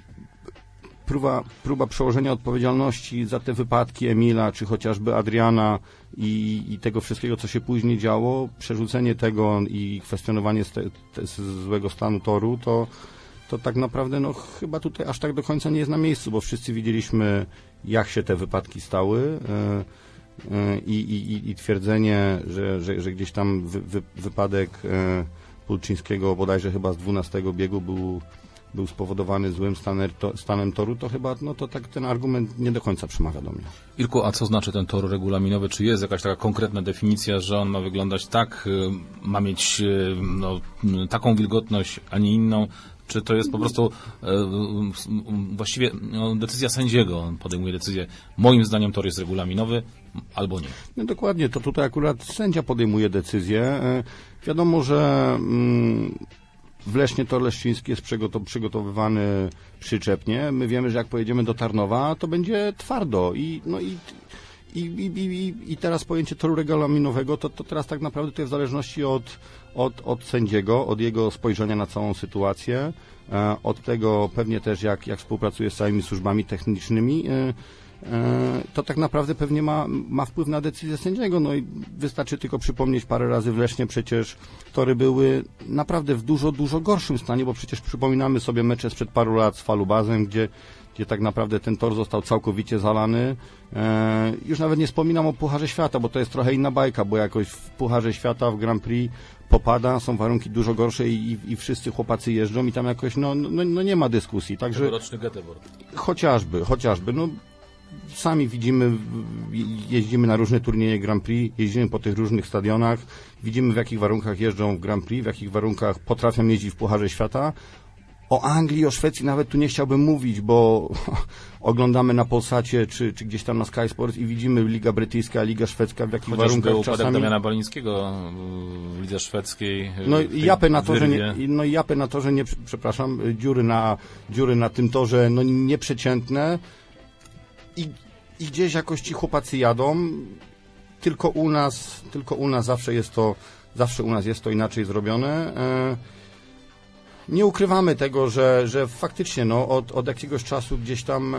próba, próba przełożenia odpowiedzialności za te wypadki Emila, czy chociażby Adriana i, i tego wszystkiego, co się później działo, przerzucenie tego i kwestionowanie z, te, te, z złego stanu toru, to, to tak naprawdę no, chyba tutaj aż tak do końca nie jest na miejscu, bo wszyscy widzieliśmy, jak się te wypadki stały yy, yy, i, i, i twierdzenie, że, że, że gdzieś tam wy, wy, wypadek yy, Pulczyńskiego bodajże chyba z dwunastego biegu był był spowodowany złym stanem, to, stanem toru, to chyba no to tak ten argument nie do końca przemawia do mnie. Irku, a co znaczy ten tor regulaminowy? Czy jest jakaś taka konkretna definicja, że on ma wyglądać tak, ma mieć no, taką wilgotność, a nie inną? Czy to jest po prostu e, właściwie no, decyzja sędziego? On podejmuje decyzję, moim zdaniem tor jest regulaminowy, albo nie. No dokładnie, to tutaj akurat sędzia podejmuje decyzję. E, wiadomo, że mm, w Lesznie tor leszczyński jest przygotowywany przyczepnie. My wiemy, że jak pojedziemy do Tarnowa, to będzie twardo. I, no i, i, i, i, i teraz pojęcie toru regulaminowego, to, to teraz tak naprawdę to jest w zależności od, od, od sędziego, od jego spojrzenia na całą sytuację, od tego pewnie też jak, jak współpracuje z całymi służbami technicznymi. to tak naprawdę pewnie ma, ma wpływ na decyzję sędziego. No i wystarczy tylko przypomnieć parę razy w Lesznie, przecież tory były naprawdę w dużo, dużo gorszym stanie, bo przecież przypominamy sobie mecze sprzed paru lat z Falubazem, gdzie, gdzie tak naprawdę ten tor został całkowicie zalany. E, już nawet nie wspominam o Pucharze Świata, bo to jest trochę inna bajka, bo jakoś w Pucharze Świata, w Grand Prix popada, są warunki dużo gorsze i, i, i wszyscy chłopacy jeżdżą i tam jakoś, no, no, no nie ma dyskusji. Także Tegoroczny Göteborg. Chociażby, chociażby, no sami widzimy, jeździmy na różne turnieje Grand Prix, jeździmy po tych różnych stadionach, widzimy w jakich warunkach jeżdżą w Grand Prix, w jakich warunkach potrafią jeździć w Pucharze Świata. O Anglii, o Szwecji nawet tu nie chciałbym mówić, bo oglądamy na Polsacie czy, czy gdzieś tam na Sky Sports i widzimy Liga Brytyjska, Liga Szwedzka, w jakich Chociaż warunkach był upadek czasami... Damiana Balińskiego w lidze szwedzkiej. No i japę na to, że nie, no i japę na to, że nie, przepraszam, dziury na, dziury na tym torze, no nieprzeciętne i, i gdzieś jakoś ci chłopacy jadą, tylko u nas, tylko u nas zawsze jest to, zawsze u nas jest to inaczej zrobione. E, Nie ukrywamy tego, że, że faktycznie no, od, od jakiegoś czasu gdzieś tam e,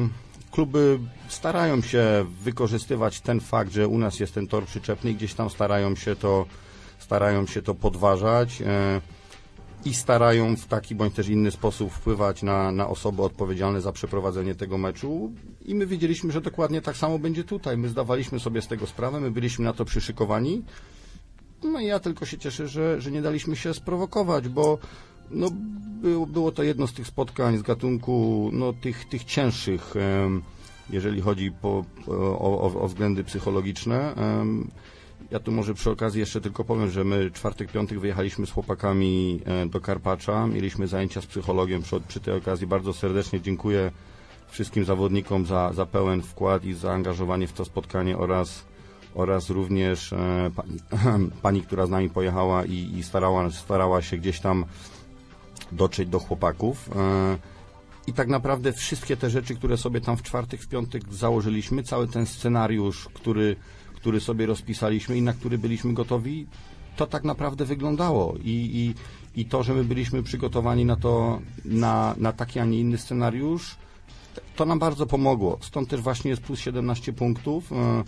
kluby starają się wykorzystywać ten fakt, że u nas jest ten tor przyczepny i gdzieś tam starają się to, starają się to podważać e, i starają w taki bądź też inny sposób wpływać na, na osoby odpowiedzialne za przeprowadzenie tego meczu i my wiedzieliśmy, że dokładnie tak samo będzie tutaj. My zdawaliśmy sobie z tego sprawę, my byliśmy na to przyszykowani. No i ja tylko się cieszę, że, że nie daliśmy się sprowokować, bo no, było, było to jedno z tych spotkań z gatunku no, tych, tych cięższych, um, jeżeli chodzi po, o, o, o względy psychologiczne. Um, ja tu może przy okazji jeszcze tylko powiem, że my czwartek, piątek wyjechaliśmy z chłopakami e, do Karpacza, mieliśmy zajęcia z psychologiem przy, przy tej okazji. Bardzo serdecznie dziękuję wszystkim zawodnikom za, za pełen wkład i zaangażowanie w to spotkanie oraz oraz również e, pani, pani, która z nami pojechała i, i starała, starała się gdzieś tam dotrzeć do chłopaków. E, I tak naprawdę wszystkie te rzeczy, które sobie tam w czwartek, w piątek założyliśmy, cały ten scenariusz, który, który sobie rozpisaliśmy i na który byliśmy gotowi, to tak naprawdę wyglądało. I, i, i to, że my byliśmy przygotowani na to, na, na taki, a nie inny scenariusz, to nam bardzo pomogło. Stąd też właśnie jest plus siedemnaście punktów. E,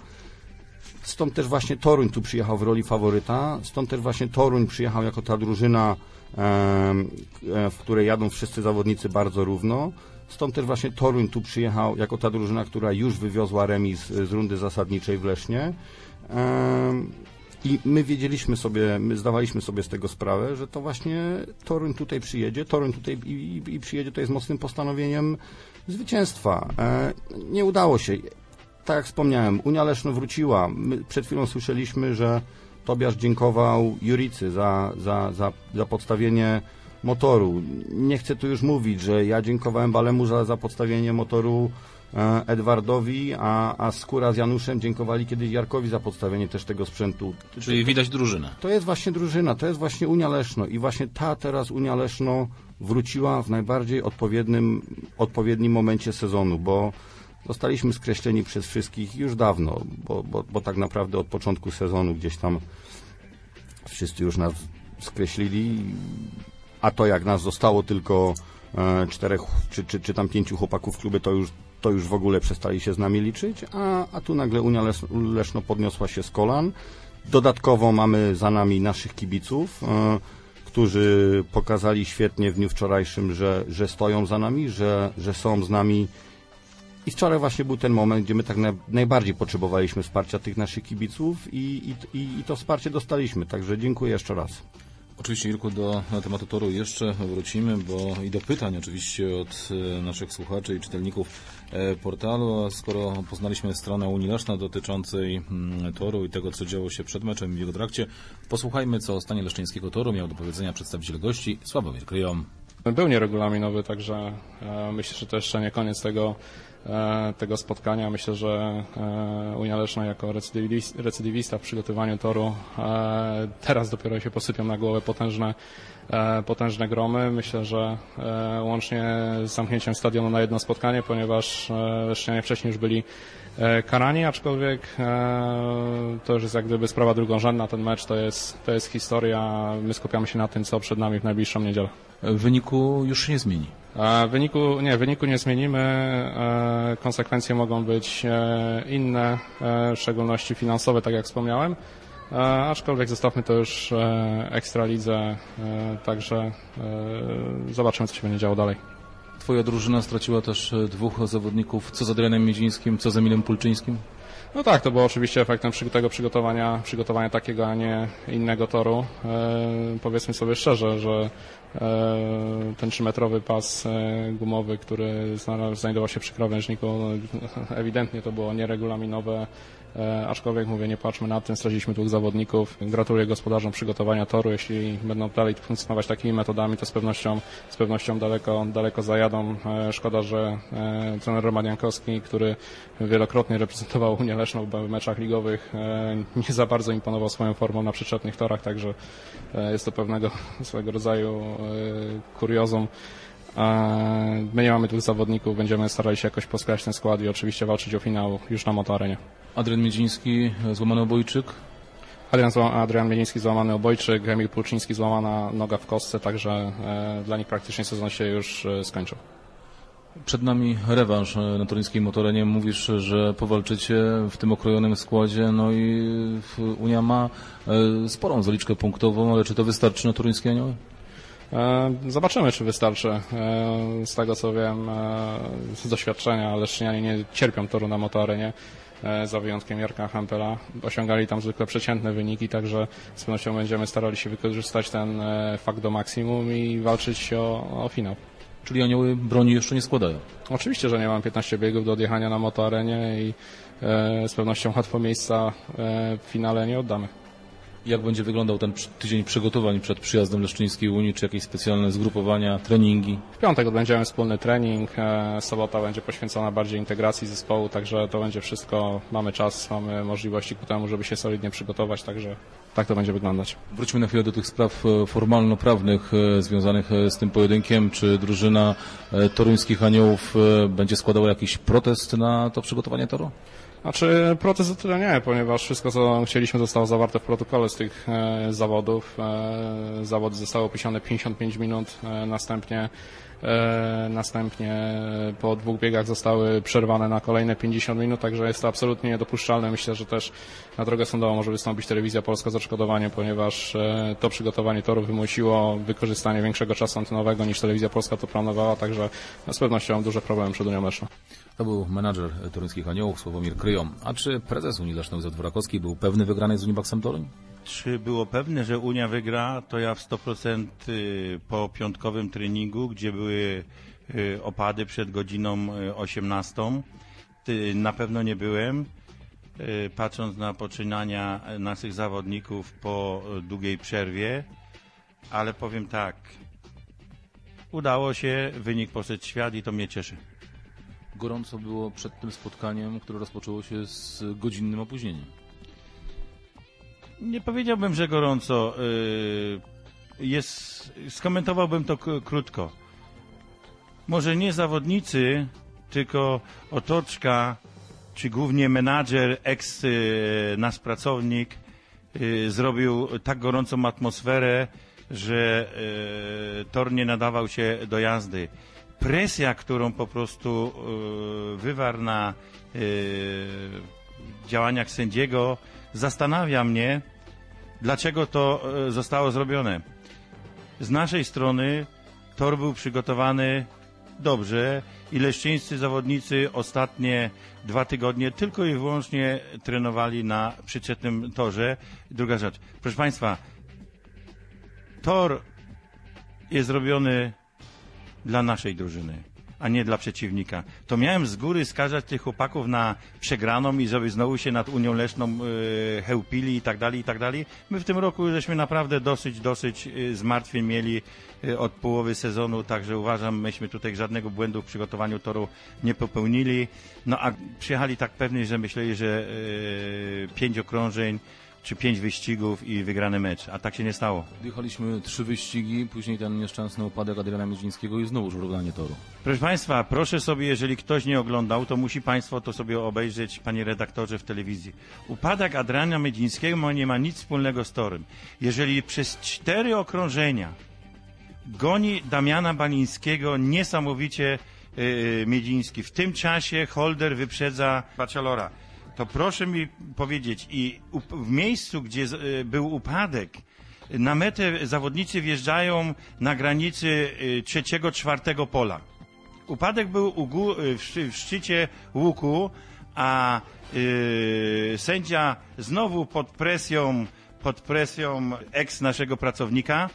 Stąd też właśnie Toruń tu przyjechał w roli faworyta, stąd też właśnie Toruń przyjechał jako ta drużyna, w której jadą wszyscy zawodnicy bardzo równo. Stąd też właśnie Toruń tu przyjechał jako ta drużyna, która już wywiozła remis z rundy zasadniczej w Lesznie. I my wiedzieliśmy sobie, my zdawaliśmy sobie z tego sprawę, że to właśnie Toruń tutaj przyjedzie, Toruń tutaj i, i, i przyjedzie tutaj z mocnym postanowieniem zwycięstwa. Nie udało się. Tak jak wspomniałem, Unia Leszno wróciła. My przed chwilą słyszeliśmy, że Tobiasz dziękował Juricy za, za, za, za podstawienie motoru. Nie chcę tu już mówić, że ja dziękowałem Balemu za, za podstawienie motoru e, Edwardowi, a, a Skóra z Januszem dziękowali kiedyś Jarkowi za podstawienie też tego sprzętu. Czyli widać drużynę. To jest właśnie drużyna, to jest właśnie Unia Leszno i właśnie ta teraz Unia Leszno wróciła w najbardziej odpowiednim, odpowiednim momencie sezonu, bo zostaliśmy skreśleni przez wszystkich już dawno, bo, bo, bo tak naprawdę od początku sezonu gdzieś tam wszyscy już nas skreślili, a to jak nas zostało tylko e, czterech czy, czy, czy tam pięciu chłopaków w klubie, to już, to już w ogóle przestali się z nami liczyć, a, a tu nagle Unia Leszno podniosła się z kolan. Dodatkowo mamy za nami naszych kibiców, e, którzy pokazali świetnie w dniu wczorajszym, że, że stoją za nami, że, że są z nami. I wczoraj właśnie był ten moment, gdzie my tak na, najbardziej potrzebowaliśmy wsparcia tych naszych kibiców i, i, i to wsparcie dostaliśmy. Także dziękuję jeszcze raz. Oczywiście, Jurku, do tematu toru jeszcze wrócimy, bo i do pytań oczywiście od naszych słuchaczy i czytelników portalu. A skoro poznaliśmy stronę Unii Leszna dotyczącej toru i tego, co działo się przed meczem i w jego trakcie, posłuchajmy, co o stanie leszczyńskiego toru miał do powiedzenia przedstawiciel gości Sławomir Kryjom. Był nieregulaminowy, także e, myślę, że to jeszcze nie koniec tego, e, tego spotkania. Myślę, że e, Unia Leszna jako recydywista, recydywista w przygotowaniu toru e, teraz dopiero się posypią na głowę potężne, e, potężne gromy. Myślę, że e, łącznie z zamknięciem stadionu na jedno spotkanie, ponieważ e, Leszczanie wcześniej już byli e, karani, aczkolwiek e, to już jest jak gdyby sprawa drugorzędna. Ten mecz to jest, to jest historia. My skupiamy się na tym, co przed nami w najbliższą niedzielę. W wyniku już się nie zmieni. W wyniku wyniku nie, wyniku nie zmienimy. E, konsekwencje mogą być e, inne, e, w szczególności finansowe, tak jak wspomniałem. E, aczkolwiek zostawmy to już e, Ekstralidze, e, także e, zobaczymy, co się będzie działo dalej. Twoja drużyna straciła też dwóch zawodników, co z Adrianem Miedzińskim, co z Emilem Pulczyńskim? No tak, to było oczywiście efektem przy, tego przygotowania, przygotowania takiego, a nie innego toru. E, powiedzmy sobie szczerze, że e, ten trzymetrowy pas e, gumowy, który znajdował się przy krawężniku, no, ewidentnie to było nieregulaminowe. E, aczkolwiek mówię, nie patrzmy na tym, straciliśmy dwóch zawodników. Gratuluję gospodarzom przygotowania toru. Jeśli będą dalej funkcjonować takimi metodami, to z pewnością, z pewnością daleko, daleko zajadą. E, szkoda, że e, trener Roman Jankowski, który wielokrotnie reprezentował Unię Leszno w meczach ligowych, e, nie za bardzo imponował swoją formą na przyczepnych torach, także e, jest to pewnego swego rodzaju e, kuriozum. My nie mamy dwóch zawodników, będziemy starali się jakoś poskładać ten skład i oczywiście walczyć o finał już na motoarenie. Adrian Miedziński, złamany obojczyk? Adrian, Adrian Miedziński, złamany obojczyk, Emil Pulczyński, złamana noga w kostce, także e, dla nich praktycznie sezon się już e, skończył. Przed nami rewanż na toruńskiej motorenie. Mówisz, że powalczycie w tym okrojonym składzie, no i Unia ma e, sporą zaliczkę punktową, ale czy to wystarczy na toruńskie anioły? Zobaczymy, czy wystarczy. Z tego, co wiem, z doświadczenia, leszczynianie nie cierpią toru na motoarenie, za wyjątkiem Jarka Hampela. Osiągali tam zwykle przeciętne wyniki, także z pewnością będziemy starali się wykorzystać ten fakt do maksimum i walczyć o, o finał. Czyli anioły broni jeszcze nie składają? Oczywiście, że nie mam piętnaście biegów do odjechania na motoarenie i z pewnością łatwo miejsca w finale nie oddamy. Jak będzie wyglądał ten tydzień przygotowań przed przyjazdem Leszczyńskiej Unii? Czy jakieś specjalne zgrupowania, treningi? W piątek odbędziemy wspólny trening, sobota będzie poświęcona bardziej integracji zespołu, także to będzie wszystko, mamy czas, mamy możliwości ku temu, żeby się solidnie przygotować, także tak to będzie wyglądać. Wróćmy na chwilę do tych spraw formalno-prawnych związanych z tym pojedynkiem. Czy drużyna toruńskich aniołów będzie składała jakiś protest na to przygotowanie toru? Znaczy protest o tyle nie, ponieważ wszystko, co chcieliśmy, zostało zawarte w protokole z tych e, zawodów. E, zawody zostały opisiane pięćdziesiąt pięć minut, e, następnie e, następnie po dwóch biegach zostały przerwane na kolejne pięćdziesiąt minut, także jest to absolutnie niedopuszczalne. Myślę, że też na drogę sądową może wystąpić Telewizja Polska z odszkodowaniem, ponieważ e, to przygotowanie toru wymusiło wykorzystanie większego czasu antenowego niż Telewizja Polska to planowała, także z pewnością duże problemy przed Unią Leszno. To był menadżer toruńskich aniołów, Sławomir Kryjo. A czy prezes Unii Leszno Józef Dworakowski był pewny wygranej z Unibaksem Toruń? Czy było pewne, że Unia wygra, to ja w sto procent po piątkowym treningu, gdzie były opady przed godziną osiemnastą, na pewno nie byłem. Patrząc na poczynania naszych zawodników po długiej przerwie, ale powiem tak, udało się, wynik poszedł w świat i to mnie cieszy. Gorąco było przed tym spotkaniem, które rozpoczęło się z godzinnym opóźnieniem. Nie powiedziałbym, że gorąco. Jest, skomentowałbym to krótko. Może nie zawodnicy, tylko otoczka, czy głównie menadżer, eks nasz pracownik zrobił tak gorącą atmosferę, że tor nie nadawał się do jazdy. Presja, którą po prostu wywarł na działaniach sędziego, zastanawia mnie, dlaczego to zostało zrobione. Z naszej strony tor był przygotowany dobrze i leszczyńscy zawodnicy ostatnie dwa tygodnie tylko i wyłącznie trenowali na przyczepnym torze. Druga rzecz, proszę Państwa, tor jest zrobiony dla naszej drużyny, a nie dla przeciwnika. To miałem z góry skazać tych chłopaków na przegraną i żeby znowu się nad Unią Leszną yy, chełpili i tak dalej, i tak dalej. My w tym roku żeśmy naprawdę dosyć, dosyć yy, zmartwień mieli yy, od połowy sezonu, także uważam, myśmy tutaj żadnego błędu w przygotowaniu toru nie popełnili. No a przyjechali tak pewnie, że myśleli, że yy, pięć okrążeń czy pięć wyścigów i wygrany mecz, a tak się nie stało. Jechaliśmy trzy wyścigi, później ten nieszczęsny upadek Adriana Miedzińskiego i znowu żurowanie toru. Proszę Państwa, proszę sobie, jeżeli ktoś nie oglądał, to musi Państwo to sobie obejrzeć, panie redaktorze, w telewizji. Upadek Adriana Miedzińskiego nie ma nic wspólnego z torem. Jeżeli przez cztery okrążenia goni Damiana Balińskiego niesamowicie yy, Miedziński. W tym czasie Holder wyprzedza Bachelora. To proszę mi powiedzieć, i w miejscu, gdzie yy, był upadek, na metę zawodnicy wjeżdżają na granicy yy, trzeciego, czwartego pola. Upadek był u gó- w, szy- w szczycie łuku, a yy, sędzia znowu pod presją, pod presją eks naszego pracownika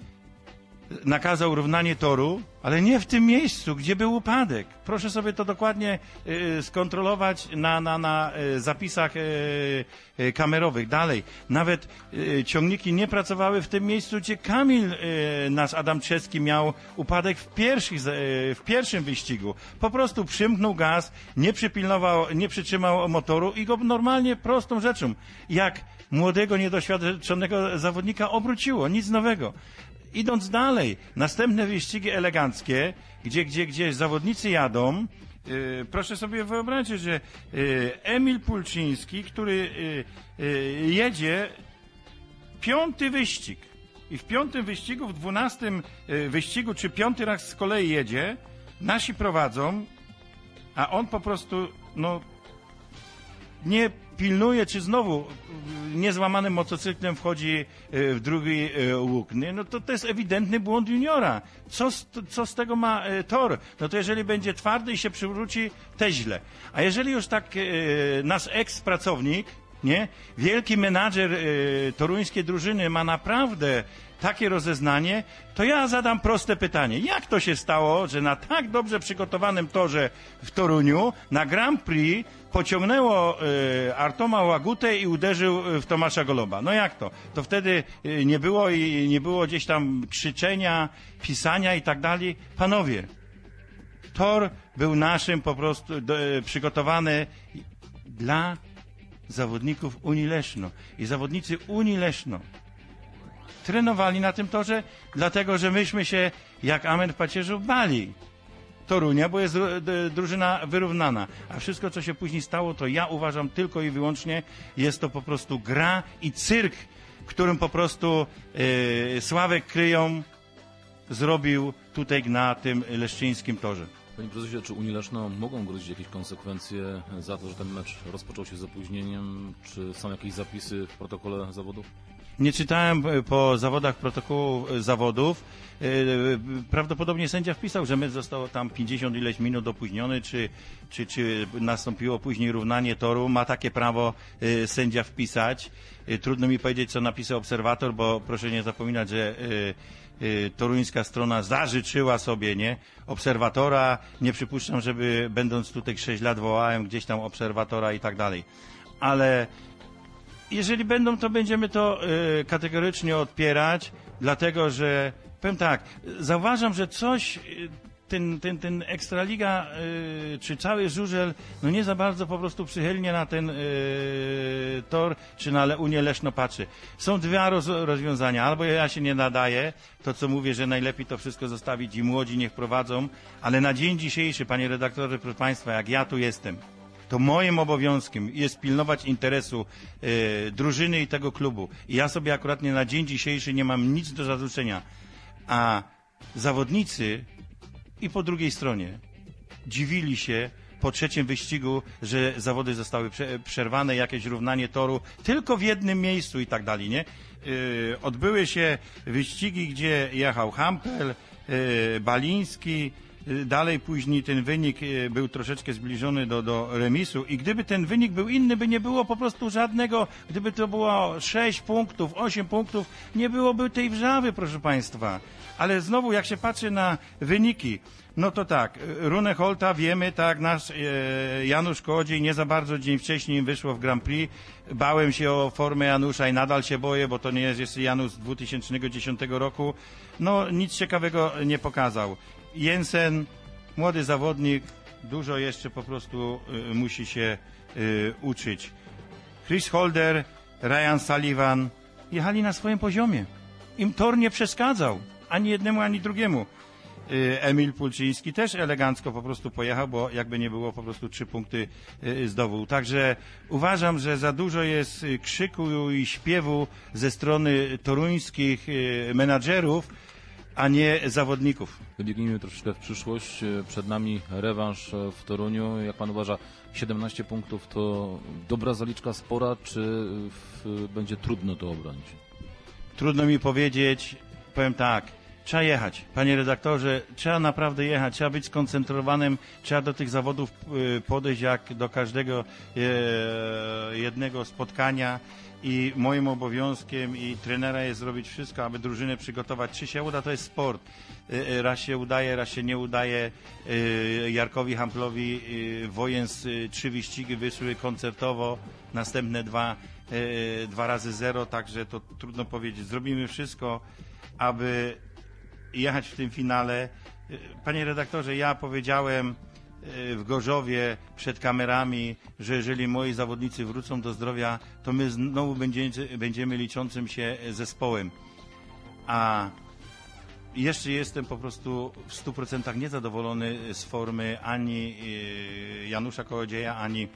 nakazał równanie toru, ale nie w tym miejscu, gdzie był upadek. Proszę sobie to dokładnie y, skontrolować na, na, na y, zapisach y, y, kamerowych. Dalej, nawet y, ciągniki nie pracowały w tym miejscu, gdzie Kamil y, nasz Adamczewski miał upadek w, pierwszych, y, w pierwszym wyścigu. Po prostu przymknął gaz, nie przypilnował, nie przytrzymał motoru i go normalnie prostą rzeczą, jak młodego, niedoświadczonego zawodnika obróciło. Nic nowego. Idąc dalej, następne wyścigi eleganckie, gdzie, gdzie, gdzie zawodnicy jadą, yy, proszę sobie wyobrazić, że yy, Emil Pulczyński, który yy, yy, jedzie piąty wyścig i w piątym wyścigu, w dwunastym yy, wyścigu, czy piąty raz z kolei jedzie, nasi prowadzą, a on po prostu, no, nie pilnuje, czy znowu niezłamanym motocyklem wchodzi w drugi łuk. No to, to jest ewidentny błąd juniora. Co z, co z tego ma tor? No to jeżeli będzie twardy i się przywróci, to źle. A jeżeli już tak nasz eks-pracownik, nie, wielki menadżer toruńskiej drużyny ma naprawdę takie rozeznanie, to ja zadam proste pytanie. Jak to się stało, że na tak dobrze przygotowanym torze w Toruniu na Grand Prix pociągnęło y, Artoma Łagutę i uderzył w Tomasza Goloba? No jak to? To wtedy y, nie było i nie było gdzieś tam krzyczenia, pisania i tak dalej. Panowie, tor był naszym po prostu do, y, przygotowany dla zawodników Unii Leszno. I zawodnicy Unii Leszno trenowali na tym torze, dlatego że myśmy się, jak amen w pacierzu, bali Torunia, bo jest drużyna wyrównana. A wszystko, co się później stało, to ja uważam tylko i wyłącznie, jest to po prostu gra i cyrk, którym po prostu yy, Sławek Kryją zrobił tutaj na tym leszczyńskim torze. Panie prezesie, czy Unii Leszno mogą grozić jakieś konsekwencje za to, że ten mecz rozpoczął się z opóźnieniem? Czy są jakieś zapisy w protokole zawodów? Nie czytałem po zawodach protokołu zawodów. Prawdopodobnie sędzia wpisał, że mecz został tam pięćdziesiąt ileś minut opóźniony, czy, czy, czy nastąpiło później równanie toru. Ma takie prawo sędzia wpisać. Trudno mi powiedzieć, co napisał obserwator, bo proszę nie zapominać, że toruńska strona zażyczyła sobie, nie, obserwatora. Nie przypuszczam, żeby będąc tutaj sześć lat wołałem gdzieś tam obserwatora i tak dalej. Ale jeżeli będą, to będziemy to y, kategorycznie odpierać, dlatego że, powiem tak, zauważam, że coś, y, ten, ten, ten Ekstraliga, y, czy cały żużel, no nie za bardzo po prostu przychylnie na ten y, tor, czy na Unię Leszno patrzy. Są dwa roz, rozwiązania, albo ja się nie nadaję, to co mówię, że najlepiej to wszystko zostawić i młodzi niech prowadzą, ale na dzień dzisiejszy, panie redaktorze, proszę państwa, jak ja tu jestem, to moim obowiązkiem jest pilnować interesu y, drużyny i tego klubu. I ja sobie akurat nie na dzień dzisiejszy nie mam nic do zarzucenia. A zawodnicy i po drugiej stronie dziwili się po trzecim wyścigu, że zawody zostały prze, przerwane, jakieś równanie toru tylko w jednym miejscu i tak dalej, nie? Y, odbyły się wyścigi, gdzie jechał Hampel, y, Baliński. Dalej później ten wynik był troszeczkę zbliżony do, do remisu i gdyby ten wynik był inny, by nie było po prostu żadnego, gdyby to było sześć punktów, osiem punktów, nie byłoby tej wrzawy, proszę państwa. Ale znowu, jak się patrzy na wyniki, no to tak, Runę Holta wiemy, tak, nasz e, Janusz Kołodziej nie za bardzo dzień wcześniej wyszło w Grand Prix. Bałem się o formę Janusza i nadal się boję, bo to nie jest jeszcze Janusz z dwa tysiące dziesiątego roku. No, nic ciekawego nie pokazał. Jensen, młody zawodnik, dużo jeszcze po prostu y, musi się y, uczyć. Chris Holder, Ryan Sullivan jechali na swoim poziomie. Im tor nie przeszkadzał, ani jednemu, ani drugiemu. Y, Emil Pulczyński też elegancko po prostu pojechał, bo jakby nie było, po prostu trzy punkty y, zdobył. Także uważam, że za dużo jest krzyku i śpiewu ze strony toruńskich y, menadżerów, a nie zawodników. Wybiegnijmy troszeczkę w przyszłość. Przed nami rewanż w Toruniu. Jak pan uważa, siedemnaście punktów to dobra zaliczka, spora, czy w, będzie trudno to obronić? Trudno mi powiedzieć. Powiem tak. Trzeba jechać. Panie redaktorze, trzeba naprawdę jechać. Trzeba być skoncentrowanym. Trzeba do tych zawodów podejść jak do każdego jednego spotkania. I moim obowiązkiem i trenera jest zrobić wszystko, aby drużynę przygotować. Czy się uda, to jest sport. Raz się udaje, raz się nie udaje. Jarkowi Hamplowi Wojens trzy wyścigi wyszły koncertowo, następne dwa, dwa razy zero, także to trudno powiedzieć. Zrobimy wszystko, aby jechać w tym finale. Panie redaktorze, ja powiedziałem w Gorzowie przed kamerami, że jeżeli moi zawodnicy wrócą do zdrowia, to my znowu będziemy, będziemy liczącym się zespołem. A jeszcze jestem po prostu w stu procentach niezadowolony z formy ani Janusza Kołodzieja, ani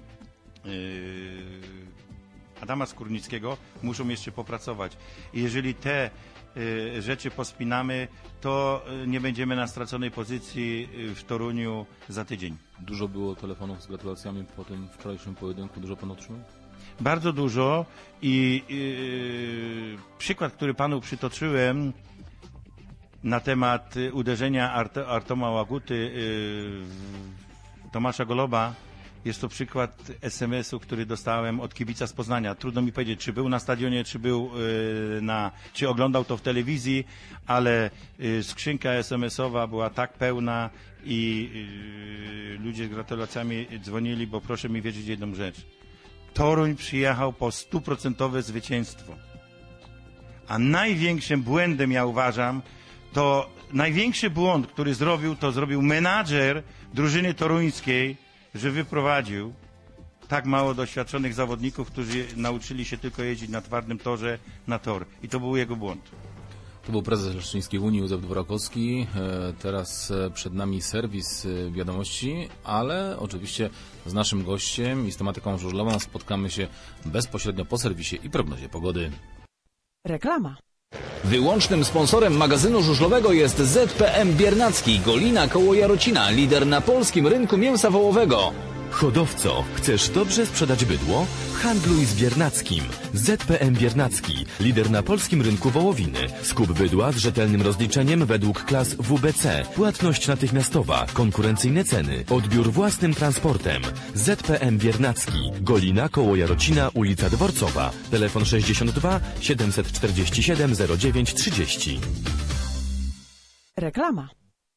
Adama Skórnickiego. Muszą jeszcze popracować. I jeżeli te rzeczy pospinamy, to nie będziemy na straconej pozycji w Toruniu za tydzień. Dużo było telefonów z gratulacjami po tym wczorajszym pojedynku. Dużo pan otrzymał? Bardzo dużo i yy, przykład, który panu przytoczyłem na temat uderzenia Art Artoma Łaguty yy, Tomasza Goloba, jest to przykład es em esu, który dostałem od kibica z Poznania. Trudno mi powiedzieć, czy był na stadionie, czy był yy, na, czy oglądał to w telewizji, ale yy, skrzynka es em esowa była tak pełna i yy, ludzie z gratulacjami dzwonili, bo proszę mi wierzyć jedną rzecz. Toruń przyjechał po stuprocentowe zwycięstwo. A największym błędem, ja uważam, to największy błąd, który zrobił, to zrobił menadżer drużyny toruńskiej, że wyprowadził tak mało doświadczonych zawodników, którzy nauczyli się tylko jeździć na twardym torze, na tor. I to był jego błąd. To był prezes Leszczyńskiej Unii Józef Dworakowski. Teraz przed nami serwis wiadomości, ale oczywiście z naszym gościem i z tematyką żużlową spotkamy się bezpośrednio po serwisie i prognozie pogody. Reklama. Wyłącznym sponsorem magazynu żużlowego jest zet pe em Biernacki, Golina koło Jarocina, lider na polskim rynku mięsa wołowego. Hodowco, chcesz dobrze sprzedać bydło? Handluj z Biernackim. zet pe em Biernacki, lider na polskim rynku wołowiny. Skup bydła z rzetelnym rozliczeniem według klas wu be ce. Płatność natychmiastowa, konkurencyjne ceny, odbiór własnym transportem. zet pe em Biernacki, Golina koło Jarocina, ulica Dworcowa. Telefon sześćdziesiąt dwa siedemset czterdzieści siedem zero dziewięć trzydzieści. Reklama.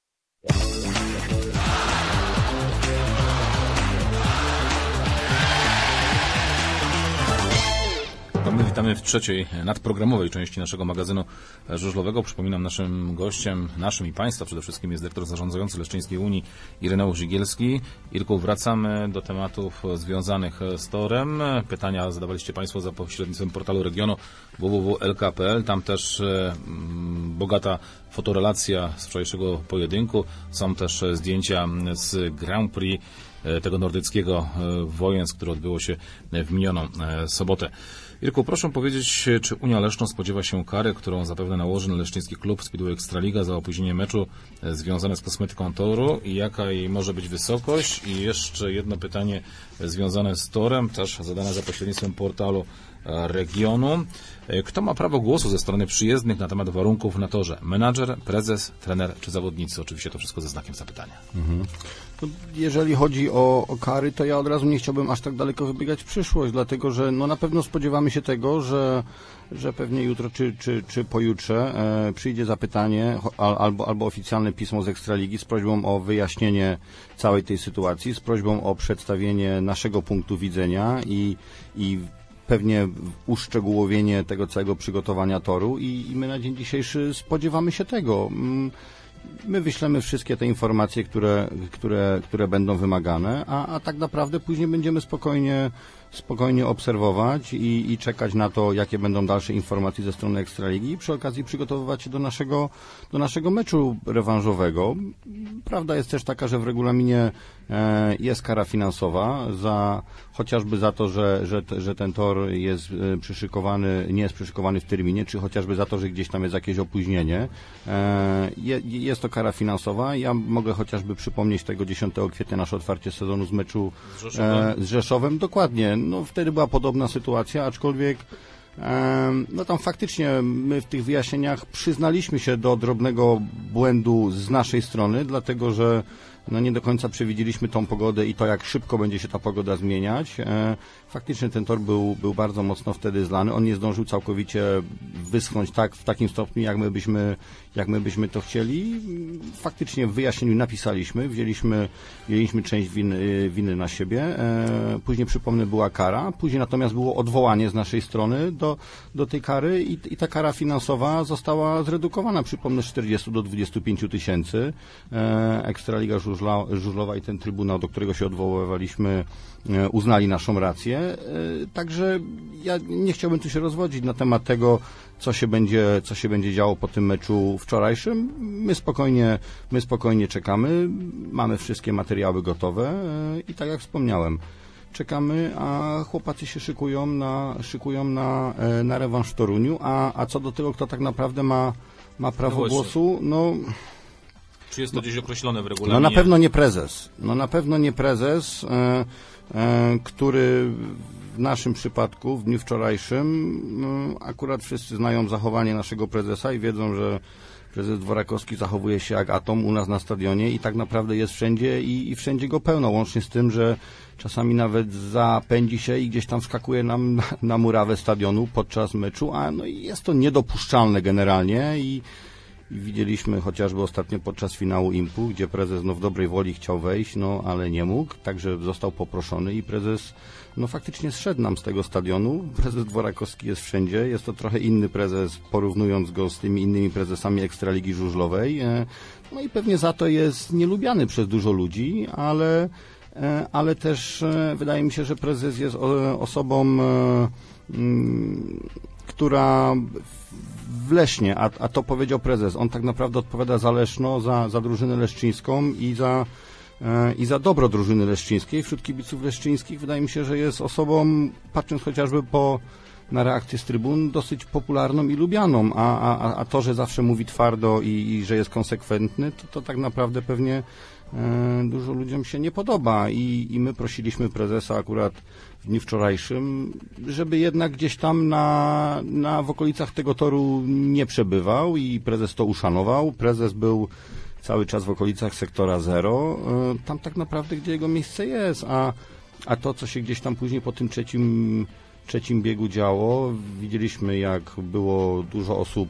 My witamy w trzeciej nadprogramowej części naszego magazynu żużlowego. Przypominam, naszym gościem, naszym i Państwa przede wszystkim jest dyrektor zarządzający Leszczyńskiej Unii Ireneusz Zigielski. Irku, wracamy do tematów związanych z torem. Pytania zadawaliście Państwo za pośrednictwem portalu regionu w w w kropka l k kropka p l. Tam też mm, bogata fotorelacja z wczorajszego pojedynku. Są też zdjęcia z Grand Prix tego nordyckiego Wojens, które odbyło się w minioną sobotę. Irku, proszę powiedzieć, czy Unia Leszno spodziewa się kary, którą zapewne nałoży na leszczyński klub Speedway Ekstraliga za opóźnienie meczu związane z kosmetyką toru i jaka jej może być wysokość? I jeszcze jedno pytanie związane z torem, też zadane za pośrednictwem portalu regionu. Kto ma prawo głosu ze strony przyjezdnych na temat warunków na torze? Menadżer, prezes, trener czy zawodnicy? Oczywiście to wszystko ze znakiem zapytania. Mhm. To jeżeli chodzi o, o kary, to ja od razu nie chciałbym aż tak daleko wybiegać w przyszłość, dlatego że no na pewno spodziewamy się tego, że, że pewnie jutro czy, czy, czy pojutrze e, przyjdzie zapytanie al, albo, albo oficjalne pismo z Ekstraligi z prośbą o wyjaśnienie całej tej sytuacji, z prośbą o przedstawienie naszego punktu widzenia i, i pewnie uszczegółowienie tego całego przygotowania toru i, i my na dzień dzisiejszy spodziewamy się tego. My wyślemy wszystkie te informacje, które, które, które będą wymagane, a, a tak naprawdę później będziemy spokojnie spokojnie obserwować i, i czekać na to, jakie będą dalsze informacje ze strony Ekstraligi i przy okazji przygotowywać się do naszego, do naszego meczu rewanżowego. Prawda jest też taka, że w regulaminie e, jest kara finansowa za, chociażby za to, że, że, że ten tor jest e, przyszykowany, nie jest przyszykowany w terminie, czy chociażby za to, że gdzieś tam jest jakieś opóźnienie. E, je, jest to kara finansowa. Ja mogę chociażby przypomnieć tego dziesiątego kwietnia nasze otwarcie sezonu z meczu z Rzeszowem. E, z Rzeszowem. Dokładnie. No, wtedy była podobna sytuacja, aczkolwiek e, no tam faktycznie my w tych wyjaśnieniach przyznaliśmy się do drobnego błędu z naszej strony, dlatego że no nie do końca przewidzieliśmy tą pogodę i to, jak szybko będzie się ta pogoda zmieniać. E, faktycznie ten tor był, był bardzo mocno wtedy zlany. On nie zdążył całkowicie wyschnąć tak, w takim stopniu, jak my byśmy, jak my byśmy to chcieli. Faktycznie w wyjaśnieniu napisaliśmy, wzięliśmy, wzięliśmy część winy, winy na siebie. E, później, przypomnę, była kara. Później natomiast było odwołanie z naszej strony do, do tej kary i, i ta kara finansowa została zredukowana, przypomnę, z czterdziestu do dwudziestu pięciu tysięcy. E, Ekstraliga Żużla, Żużlowa i ten Trybunał, do którego się odwoływaliśmy, e, uznali naszą rację. E, także ja nie chciałbym tu się rozwodzić na temat tego, co się będzie, co się będzie działo po tym meczu wczorajszym. My spokojnie, my spokojnie czekamy, mamy wszystkie materiały gotowe e, i tak jak wspomniałem, czekamy, a chłopacy się szykują na, szykują na, e, na rewanż w Toruniu, a, a co do tego, kto tak naprawdę ma, ma prawo No głosu, no... Czy jest to gdzieś określone w regulaminie? No na pewno nie prezes. No na pewno nie prezes, e, e, który w naszym przypadku, w dniu wczorajszym, no, akurat wszyscy znają zachowanie naszego prezesa i wiedzą, że prezes Dworakowski zachowuje się jak atom u nas na stadionie i tak naprawdę jest wszędzie i, i wszędzie go pełno, łącznie z tym, że czasami nawet zapędzi się i gdzieś tam wskakuje nam na, na murawę stadionu podczas meczu, a no i jest to niedopuszczalne generalnie i I widzieliśmy chociażby ostatnio podczas finału Impu, gdzie prezes no, w dobrej woli chciał wejść, no ale nie mógł, także został poproszony i prezes no faktycznie zszedł nam z tego stadionu. Prezes Dworakowski jest wszędzie, jest to trochę inny prezes, porównując go z tymi innymi prezesami Ekstraligi Żużlowej. No i pewnie za to jest nielubiany przez dużo ludzi, ale, ale też wydaje mi się, że prezes jest osobą, która w Lesznie, a, a to powiedział prezes, on tak naprawdę odpowiada za Leszno, za, za drużynę leszczyńską i za, e, i za dobro drużyny leszczyńskiej. Wśród kibiców leszczyńskich wydaje mi się, że jest osobą, patrząc chociażby po, na reakcję z trybun, dosyć popularną i lubianą, a, a, a to, że zawsze mówi twardo i, i że jest konsekwentny, to, to tak naprawdę pewnie e, dużo ludziom się nie podoba i, i my prosiliśmy prezesa akurat w dniu wczorajszym, żeby jednak gdzieś tam na, na w okolicach tego toru nie przebywał i prezes to uszanował. Prezes był cały czas w okolicach sektora zero, tam tak naprawdę, gdzie jego miejsce jest, a, a to, co się gdzieś tam później po tym trzecim, trzecim biegu działo, widzieliśmy, jak było dużo osób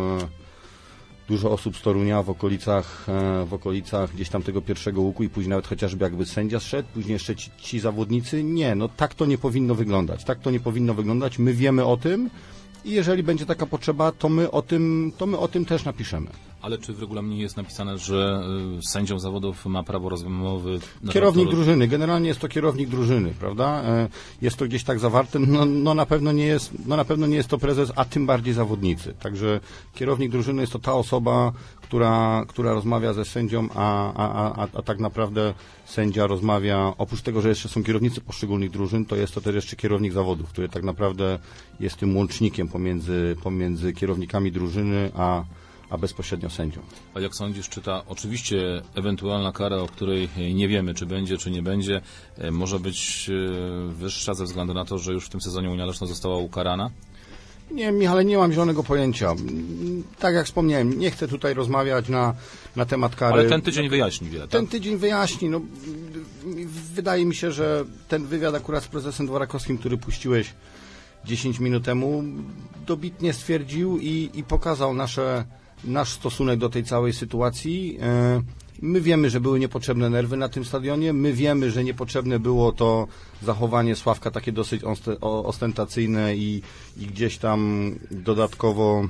Dużo osób z Torunia w okolicach, w okolicach gdzieś tam tego pierwszego łuku i później nawet chociażby jakby sędzia zszedł, później jeszcze ci, ci zawodnicy. Nie, no tak to nie powinno wyglądać. Tak to nie powinno wyglądać. My wiemy o tym i jeżeli będzie taka potrzeba, to my o tym, to my o tym też napiszemy. Ale czy w regulaminie jest napisane, że y, sędzią zawodów ma prawo rozmowy? Kierownik drużyny, generalnie jest to kierownik drużyny, prawda? E, jest to gdzieś tak zawarte, no, no na pewno nie jest, no na pewno nie jest to prezes, a tym bardziej zawodnicy. Także kierownik drużyny jest to ta osoba, która, która rozmawia ze sędzią, a, a, a, a tak naprawdę sędzia rozmawia, oprócz tego, że jeszcze są kierownicy poszczególnych drużyn, to jest to też jeszcze kierownik zawodów, który tak naprawdę jest tym łącznikiem pomiędzy, pomiędzy kierownikami drużyny, a a bezpośrednio sędzią. A jak sądzisz, czy ta oczywiście ewentualna kara, o której nie wiemy, czy będzie, czy nie będzie, może być wyższa ze względu na to, że już w tym sezonie Unia Leszno została ukarana? Nie, Michale, nie mam zielonego pojęcia. Tak jak wspomniałem, nie chcę tutaj rozmawiać na, na temat kary. Ale ten tydzień wyjaśni wiele, tak? Ten tydzień wyjaśni. No, wydaje mi się, że ten wywiad akurat z prezesem Dworakowskim, który puściłeś dziesięć minut temu, dobitnie stwierdził i, i pokazał nasze nasz stosunek do tej całej sytuacji. My wiemy, że były niepotrzebne nerwy na tym stadionie, my wiemy, że niepotrzebne było to zachowanie Sławka takie dosyć ostentacyjne i, i gdzieś tam dodatkowo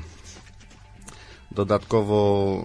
dodatkowo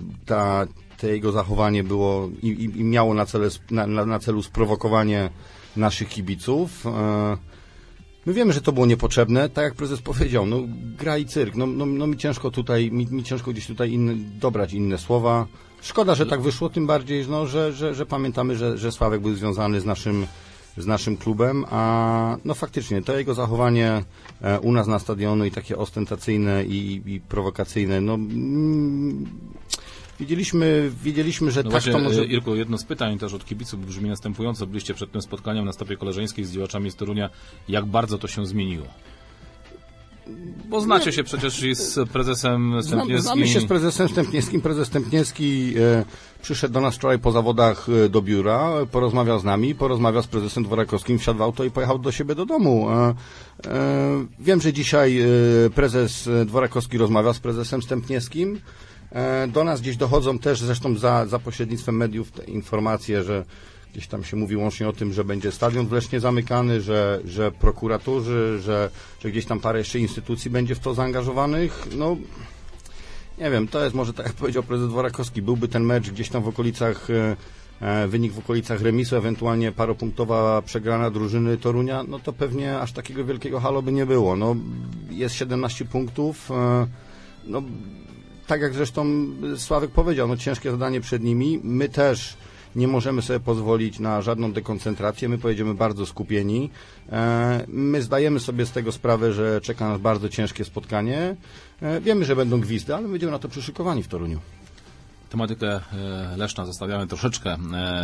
ta, to jego zachowanie było i, i miało na, cele, na, na celu sprowokowanie naszych kibiców. My wiemy, że to było niepotrzebne, tak jak prezes powiedział, no gra i cyrk, no, no, no mi ciężko tutaj, mi, mi ciężko gdzieś tutaj inny, dobrać inne słowa. Szkoda, że tak wyszło, tym bardziej, no, że, że, że pamiętamy, że, że Sławek był związany z naszym, z naszym klubem, a no faktycznie to jego zachowanie e, u nas na stadionu i takie ostentacyjne i, i prowokacyjne, no mm, wiedzieliśmy, wiedzieliśmy, że no tak właśnie, to może... Irku, jedno z pytań też od kibiców brzmi następująco. Byliście przed tym spotkaniem na stopie koleżeńskiej z działaczami z Torunia. Jak bardzo to się zmieniło? Bo znacie nie. się przecież i z prezesem Stępniewskim. Znamy się z prezesem Stępniewskim. Prezes Stępniewski e, przyszedł do nas wczoraj po zawodach e, do biura, porozmawiał z nami, porozmawiał z prezesem Dworakowskim, wsiadł w auto i pojechał do siebie do domu. E, e, wiem, że dzisiaj e, prezes Dworakowski rozmawiał z prezesem Stępniewskim. E, do nas gdzieś dochodzą też, zresztą za, za pośrednictwem mediów, te informacje, że gdzieś tam się mówi łącznie o tym, że będzie stadion w Lesznie zamykany, że, że prokuratorzy, że, że gdzieś tam parę jeszcze instytucji będzie w to zaangażowanych. No, nie wiem, to jest może tak jak powiedział prezes Dworakowski, byłby ten mecz gdzieś tam w okolicach, e, wynik w okolicach remisu, ewentualnie paropunktowa przegrana drużyny Torunia, no to pewnie aż takiego wielkiego halo by nie było. No, jest siedemnaście punktów, e, no, tak jak zresztą Sławek powiedział, no ciężkie zadanie przed nimi, my też nie możemy sobie pozwolić na żadną dekoncentrację, my pojedziemy bardzo skupieni. My zdajemy sobie z tego sprawę, że czeka nas bardzo ciężkie spotkanie. Wiemy, że będą gwizdy, ale będziemy na to przyszykowani w Toruniu. Tematykę Leszna zostawiamy troszeczkę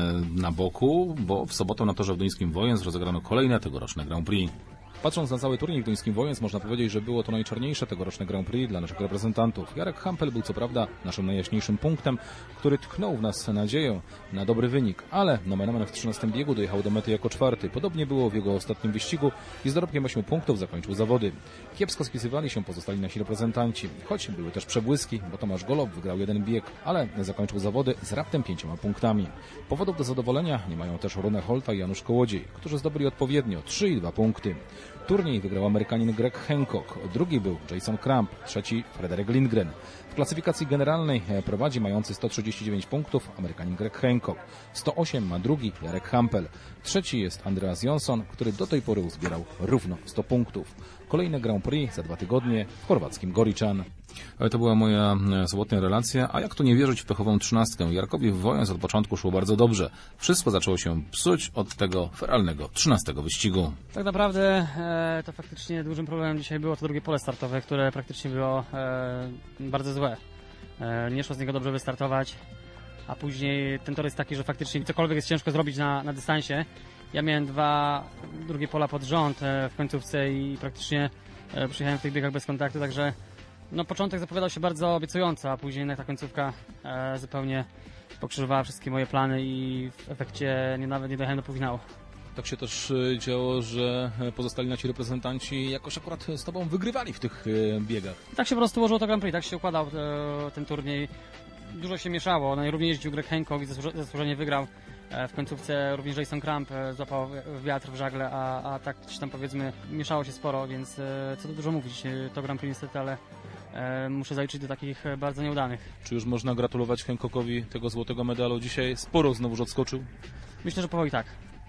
na boku, bo w sobotę na torze w Duńskim Wojens rozegrano kolejne tegoroczne Grand Prix. Patrząc na cały turniej w Duńskim Wojens, można powiedzieć, że było to najczarniejsze tegoroczne Grand Prix dla naszych reprezentantów. Jarek Hampel był co prawda naszym najjaśniejszym punktem, który tknął w nas nadzieję na dobry wynik, ale nomen omen w trzynastym biegu dojechał do mety jako czwarty. Podobnie było w jego ostatnim wyścigu i z dorobkiem ośmiu punktów zakończył zawody. Kiepsko spisywali się pozostali nasi reprezentanci, choć były też przebłyski, bo Tomasz Golob wygrał jeden bieg, ale zakończył zawody z raptem pięcioma punktami. Powodów do zadowolenia nie mają też Rune Holta i Janusz Kołodziej, którzy zdobyli odpowiednio trzy i dwa punkty. Turniej wygrał Amerykanin Greg Hancock, drugi był Jason Kramp, trzeci Frederick Lindgren. W klasyfikacji generalnej prowadzi mający sto trzydzieści dziewięć punktów Amerykanin Greg Hancock, sto osiem ma drugi Jarek Hampel, trzeci jest Andreas Jonsson, który do tej pory uzbierał równo sto punktów. Kolejne Grand Prix za dwa tygodnie w chorwackim Goričan. To była moja sobotnia relacja, a jak tu nie wierzyć w pechową trzynastkę? Jarkowi w Wojens od początku szło bardzo dobrze. Wszystko zaczęło się psuć od tego feralnego trzynastego wyścigu. Tak naprawdę e, to faktycznie dużym problemem dzisiaj było to drugie pole startowe, które praktycznie było e, bardzo złe. E, nie szło z niego dobrze wystartować, a później ten tor jest taki, że faktycznie cokolwiek jest ciężko zrobić na, na dystansie. Ja miałem dwa drugie pola pod rząd e, w końcówce i praktycznie e, przyjechałem w tych biegach bez kontaktu, także no, początek zapowiadał się bardzo obiecująco, a później ta końcówka e, zupełnie pokrzyżowała wszystkie moje plany i w efekcie nie, nawet nie dojechałem do półfinału. Tak się też działo, że pozostali nasi reprezentanci jakoś akurat z Tobą wygrywali w tych biegach. Tak się po prostu ułożyło to Grand Prix, tak się układał e, ten turniej. Dużo się mieszało, najrówniej jeździł Greg Hancock i zasłużenie wygrał. E, w końcówce również Jason Kramp e, złapał wiatr w żagle, a, a tak tam powiedzmy mieszało się sporo, więc e, co tu dużo mówić, e, to Grand Prix niestety, ale e, muszę zaliczyć do takich bardzo nieudanych. Czy już można gratulować Hancockowi tego złotego medalu? Dzisiaj sporo znowuż odskoczył? Myślę, że powoli tak.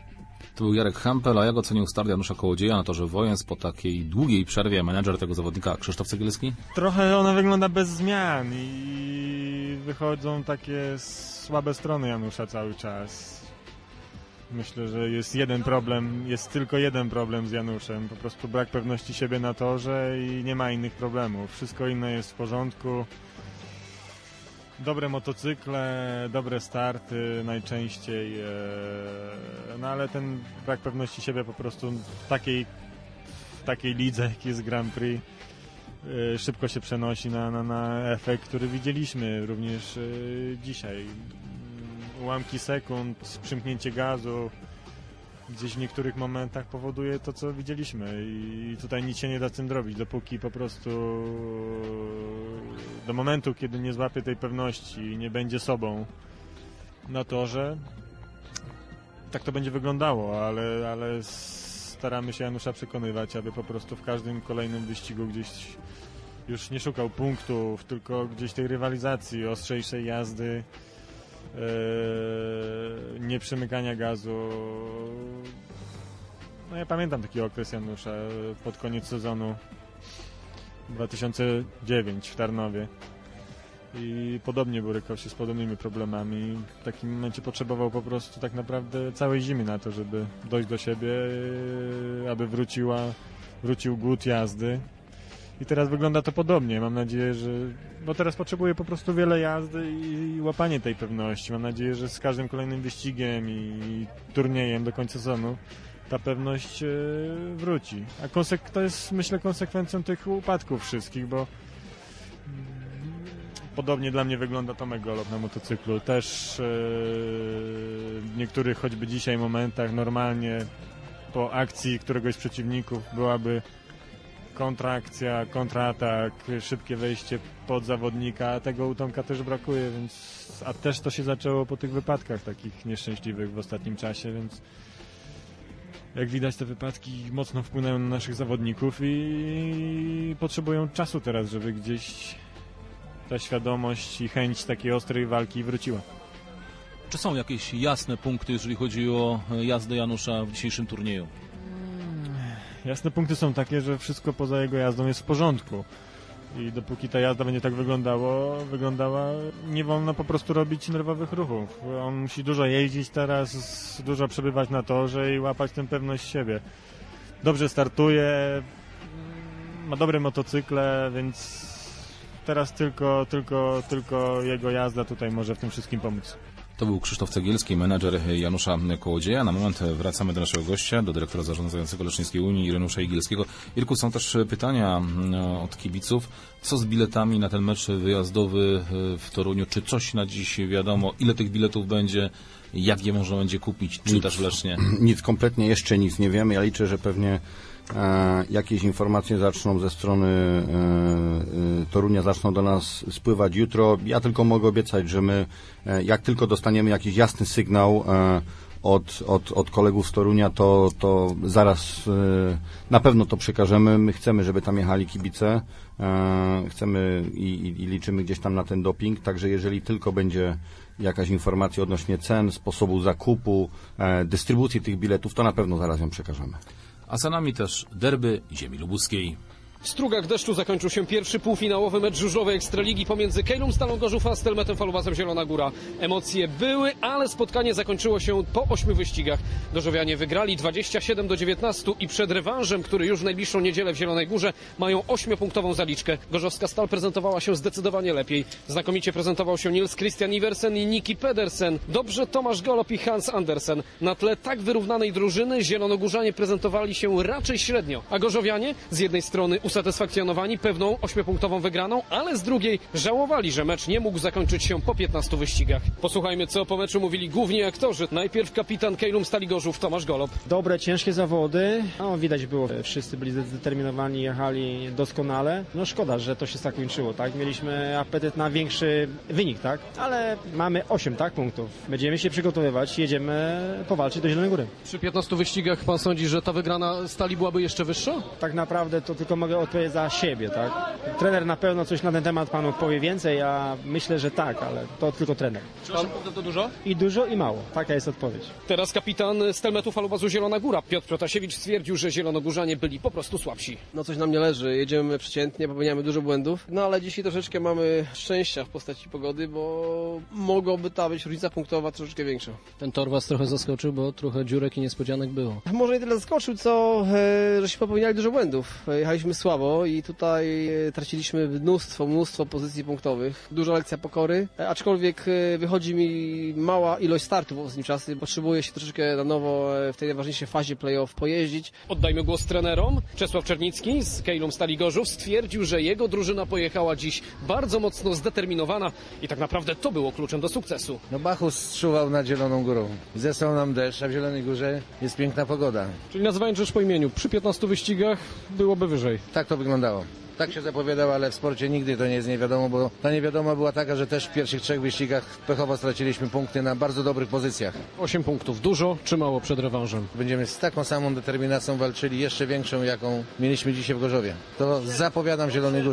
To był Jarek Hampel, a jak ocenił start Janusza Kołodzieja na torze Wojens po takiej długiej przerwie menedżer tego zawodnika Krzysztof Cegielski? Trochę ona wygląda bez zmian i wychodzą takie słabe strony Janusza cały czas. Myślę, że jest jeden problem, jest tylko jeden problem z Januszem, po prostu brak pewności siebie na torze i nie ma innych problemów. Wszystko inne jest w porządku. Dobre motocykle, dobre starty najczęściej, no ale ten brak pewności siebie po prostu w takiej, w takiej lidze, jak jest Grand Prix, szybko się przenosi na, na, na efekt, który widzieliśmy również dzisiaj. Ułamki sekund, przymknięcie gazu gdzieś w niektórych momentach powoduje to, co widzieliśmy i tutaj nic się nie da z tym zrobić, dopóki po prostu do momentu, kiedy nie złapie tej pewności i nie będzie sobą na torze, tak to będzie wyglądało, ale, ale staramy się Janusza przekonywać, aby po prostu w każdym kolejnym wyścigu gdzieś już nie szukał punktów, tylko gdzieś tej rywalizacji, ostrzejszej jazdy, nie przymykania gazu, No ja pamiętam taki okres Janusza pod koniec sezonu dwa tysiące dziewiątego w Tarnowie. I podobnie borykał się z podobnymi problemami. W takim momencie potrzebował po prostu tak naprawdę całej zimy na to, żeby dojść do siebie, aby wróciła, wrócił głód jazdy. I teraz wygląda to podobnie. Mam nadzieję, że... Bo teraz potrzebuje po prostu wiele jazdy i łapanie tej pewności. Mam nadzieję, że z każdym kolejnym wyścigiem i turniejem do końca sezonu ta pewność wróci. A konsek- to jest, myślę, konsekwencją tych upadków wszystkich, bo podobnie dla mnie wygląda Tomek Golob na motocyklu. Też yy, w niektórych choćby dzisiaj momentach normalnie po akcji któregoś z przeciwników byłaby kontrakcja, kontratak, szybkie wejście pod zawodnika, a tego u Tomka też brakuje, więc a też to się zaczęło po tych wypadkach takich nieszczęśliwych w ostatnim czasie, więc jak widać te wypadki mocno wpłynęły na naszych zawodników i potrzebują czasu teraz, żeby gdzieś ta świadomość i chęć takiej ostrej walki wróciła. Czy są jakieś jasne punkty, jeżeli chodzi o jazdę Janusza w dzisiejszym turnieju? Jasne punkty są takie, że wszystko poza jego jazdą jest w porządku. I dopóki ta jazda będzie tak wyglądało, wyglądała, nie wolno po prostu robić nerwowych ruchów. On musi dużo jeździć teraz, dużo przebywać na torze i łapać tę pewność siebie. Dobrze startuje, ma dobre motocykle, więc teraz tylko, tylko, tylko jego jazda tutaj może w tym wszystkim pomóc. To był Krzysztof Cegielski, menadżer Janusza Kołodzieja. Na moment wracamy do naszego gościa, do dyrektora zarządzającego Leszczyńskiej Unii, Irenusza Igielskiego. Irku, są też pytania od kibiców. Co z biletami na ten mecz wyjazdowy w Toruniu? Czy coś na dziś wiadomo? Ile tych biletów będzie? Jak je można będzie kupić? Czy nic, też w Lesznie? Nic, kompletnie jeszcze nic nie wiemy. Ja liczę, że pewnie e, jakieś informacje zaczną ze strony e, e, Torunia, zaczną do nas spływać jutro. Ja tylko mogę obiecać, że my, e, jak tylko dostaniemy jakiś jasny sygnał e, od, od, od kolegów z Torunia, to, to zaraz e, na pewno to przekażemy. My chcemy, żeby tam jechali kibice. E, chcemy i, i, i liczymy gdzieś tam na ten doping. Także jeżeli tylko będzie jakaś informacja odnośnie cen, sposobu zakupu, e, dystrybucji tych biletów, to na pewno zaraz ją przekażemy. A za nami też derby ziemi lubuskiej. W strugach deszczu zakończył się pierwszy półfinałowy mecz żużlowej Ekstraligi pomiędzy Kejlum Stalą Gorzów a Stelmetem Falubasem Zielona Góra. Emocje były, ale spotkanie zakończyło się po ośmiu wyścigach. Gorzowianie wygrali dwadzieścia siedem do dziewiętnastu i przed rewanżem, który już w najbliższą niedzielę w Zielonej Górze, mają ośmiopunktową zaliczkę. Gorzowska Stal prezentowała się zdecydowanie lepiej. Znakomicie prezentował się Nils Christian Iversen i Niki Pedersen. Dobrze Tomasz Golob i Hans Andersen. Na tle tak wyrównanej drużyny zielonogórzanie prezentowali się raczej średnio, a gorzowianie z jednej strony usatysfakcjonowani pewną ośmiopunktową wygraną, ale z drugiej żałowali, że mecz nie mógł zakończyć się po piętnastu wyścigach. Posłuchajmy, co po meczu mówili główni aktorzy. Najpierw kapitan Kejlum Stali Gorzów Tomasz Golob. Dobre, ciężkie zawody. No, widać było, wszyscy byli zdeterminowani, jechali doskonale. No szkoda, że to się zakończyło, tak? Mieliśmy apetyt na większy wynik, tak? Ale mamy osiem, tak, punktów. Będziemy się przygotowywać, jedziemy powalczyć do Zielonej Góry. Przy piętnastu wyścigach pan sądzi, że ta wygrana Stali byłaby jeszcze wyższa? Tak naprawdę to tylko mogę odpowiedzieć za siebie, tak? Trener na pewno coś na ten temat panu powie więcej, a myślę, że tak, ale to tylko trener. Czy osiem punktów to dużo? I dużo, i mało. Taka jest odpowiedź. Teraz kapitan Stelmetu Falubasu Zielona Góra Piotr Protasiewicz stwierdził, że zielonogórzanie byli po prostu słabsi. No coś nam nie leży, jedziemy przeciętnie, popełniamy dużo błędów, no ale dzisiaj troszeczkę mamy szczęścia w postaci pogody, bo mogłoby ta być różnica punktowa troszeczkę większa. Ten tor was trochę zaskoczył, bo trochę dziurek i niespodzianek było. Może nie tyle zaskoczył, co e, żeśmy popełniali dużo błędów. Jechaliśmy słabo i tutaj e, traciliśmy mnóstwo, mnóstwo pozycji punktowych. Duża lekcja pokory, e, aczkolwiek e, wychodzi mi mała ilość startów w ostatnim czasie. Potrzebuję się troszeczkę na nowo e, w tej najważniejszej fazie play-off pojeździć. Oddajmy głos trenerom. Czesław Czernicki z Kejlum Stali Gorzów stwierdził, że jego drużyna pojechała dziś bardzo mocno zdeterminowana i tak naprawdę to było kluczem do sukcesu. No Bachus czuwał nad Zieloną Górą. Zesłał nam deszcz, a w Zielonej Górze jest piękna pogoda. Czyli nazywając rzecz po imieniu, przy piętnastu wyścigach byłoby wyżej. Tak to wyglądało. Tak się zapowiadało, ale w sporcie nigdy to nie jest niewiadomo, bo ta niewiadoma była taka, że też w pierwszych trzech wyścigach pechowo straciliśmy punkty na bardzo dobrych pozycjach. Osiem punktów. Dużo czy mało przed rewanżem? Będziemy z taką samą determinacją walczyli, jeszcze większą, jaką mieliśmy dzisiaj w Gorzowie. To zapowiadam Zielonej Górze.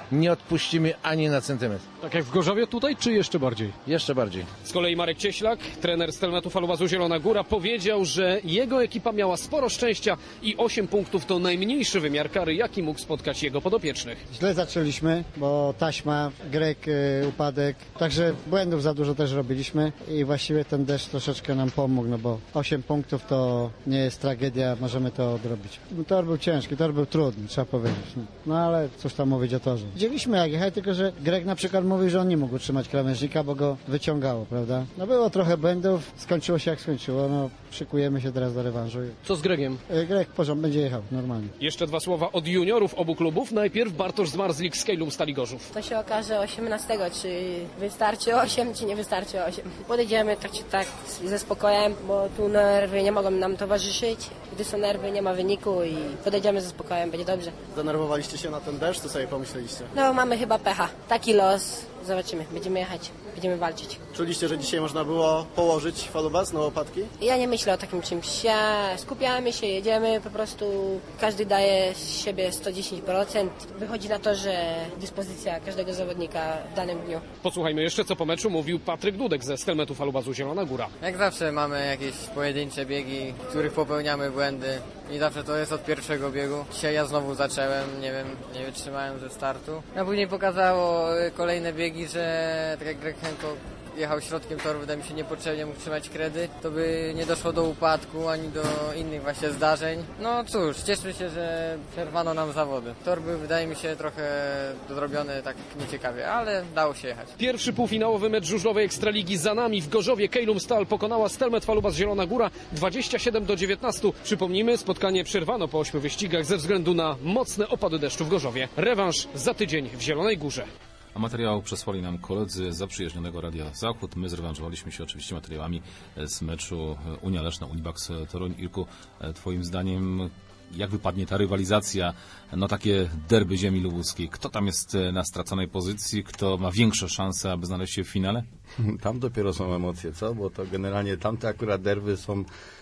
nie odpuścimy ani na centymetr. Tak jak w Gorzowie tutaj, czy jeszcze bardziej? Jeszcze bardziej. Z kolei Marek Cieślak, trener Stelmetu Falubazu Zielona Góra, powiedział, że jego ekipa miała sporo szczęścia i osiem punktów to najmniejszy wymiar kary, jaki mógł spotkać jego podopiecznych. Źle zaczęliśmy, bo taśma, Grek, yy, upadek, także błędów za dużo też robiliśmy i właściwie ten deszcz troszeczkę nam pomógł, no bo osiem punktów to nie jest tragedia, możemy to odrobić. Tor był ciężki, tor był trudny, trzeba powiedzieć. No, no ale cóż tam mówić o torze. Widzieliśmy jak jechać, tylko że Grek na przykład mówił, że on nie mógł utrzymać krawężnika, bo go wyciągało, prawda? No było trochę błędów, skończyło się jak skończyło, no szykujemy się teraz do rewanżu. Co z Gregiem? Greg porządek, będzie jechał normalnie. Jeszcze dwa słowa od juniorów obu klubów. Najpierw Bartosz Zmarzlik z Kejlum Stali Gorzów. To się okaże osiemnastego, czy wystarczy osiem, czy nie wystarczy osiem. Podejdziemy tak czy tak ze spokojem, bo tu nerwy nie mogą nam towarzyszyć. Gdy są nerwy, nie ma wyniku i podejdziemy ze spokojem, będzie dobrze. Denerwowaliście się na ten deszcz, co sobie pomyśleliście? No mamy chyba pecha. Taki los. Zobaczymy. Będziemy jechać. Będziemy walczyć. Czuliście, że dzisiaj można było położyć falubas na łopatki? Ja nie myślę o takim czymś. Ja skupiamy się, jedziemy, po prostu każdy daje z siebie sto dziesięć procent. Wychodzi na to, że dyspozycja każdego zawodnika w danym dniu. Posłuchajmy jeszcze, co po meczu mówił Patryk Dudek ze Stelmetu Falubazu Zielona Góra. Jak zawsze mamy jakieś pojedyncze biegi, w których popełniamy błędy i zawsze to jest od pierwszego biegu. Dzisiaj ja znowu zacząłem, nie wiem, nie wytrzymałem ze startu. A później pokazało kolejne biegi, że tak jak Greg Hancock jechał środkiem toru, wydaje mi się niepotrzebnie mógł trzymać kredy, to by nie doszło do upadku ani do innych właśnie zdarzeń. No cóż, cieszmy się, że przerwano nam zawody. Tor był, wydaje mi się, trochę dorobiony tak nieciekawie, ale dało się jechać. Pierwszy półfinałowy mecz żużlowej Ekstraligi za nami. W Gorzowie Kejlum Stal pokonała Stelmet Falubaz Zielona Góra dwadzieścia siedem do dziewiętnastu. Przypomnijmy, spotkanie przerwano po ośmiu wyścigach ze względu na mocne opady deszczu w Gorzowie. Rewanż za tydzień w Zielonej Górze. A materiał przesłali nam koledzy zaprzyjaźnionego Radia Zachód. My zrewanżowaliśmy się oczywiście materiałami z meczu Unia Leszna, Unibax Toruń. Irku, twoim zdaniem jak wypadnie ta rywalizacja, no takie derby ziemi lubuskiej? Kto tam jest na straconej pozycji? Kto ma większe szanse, aby znaleźć się w finale? Tam dopiero są emocje, co? Bo to generalnie tamte akurat derby są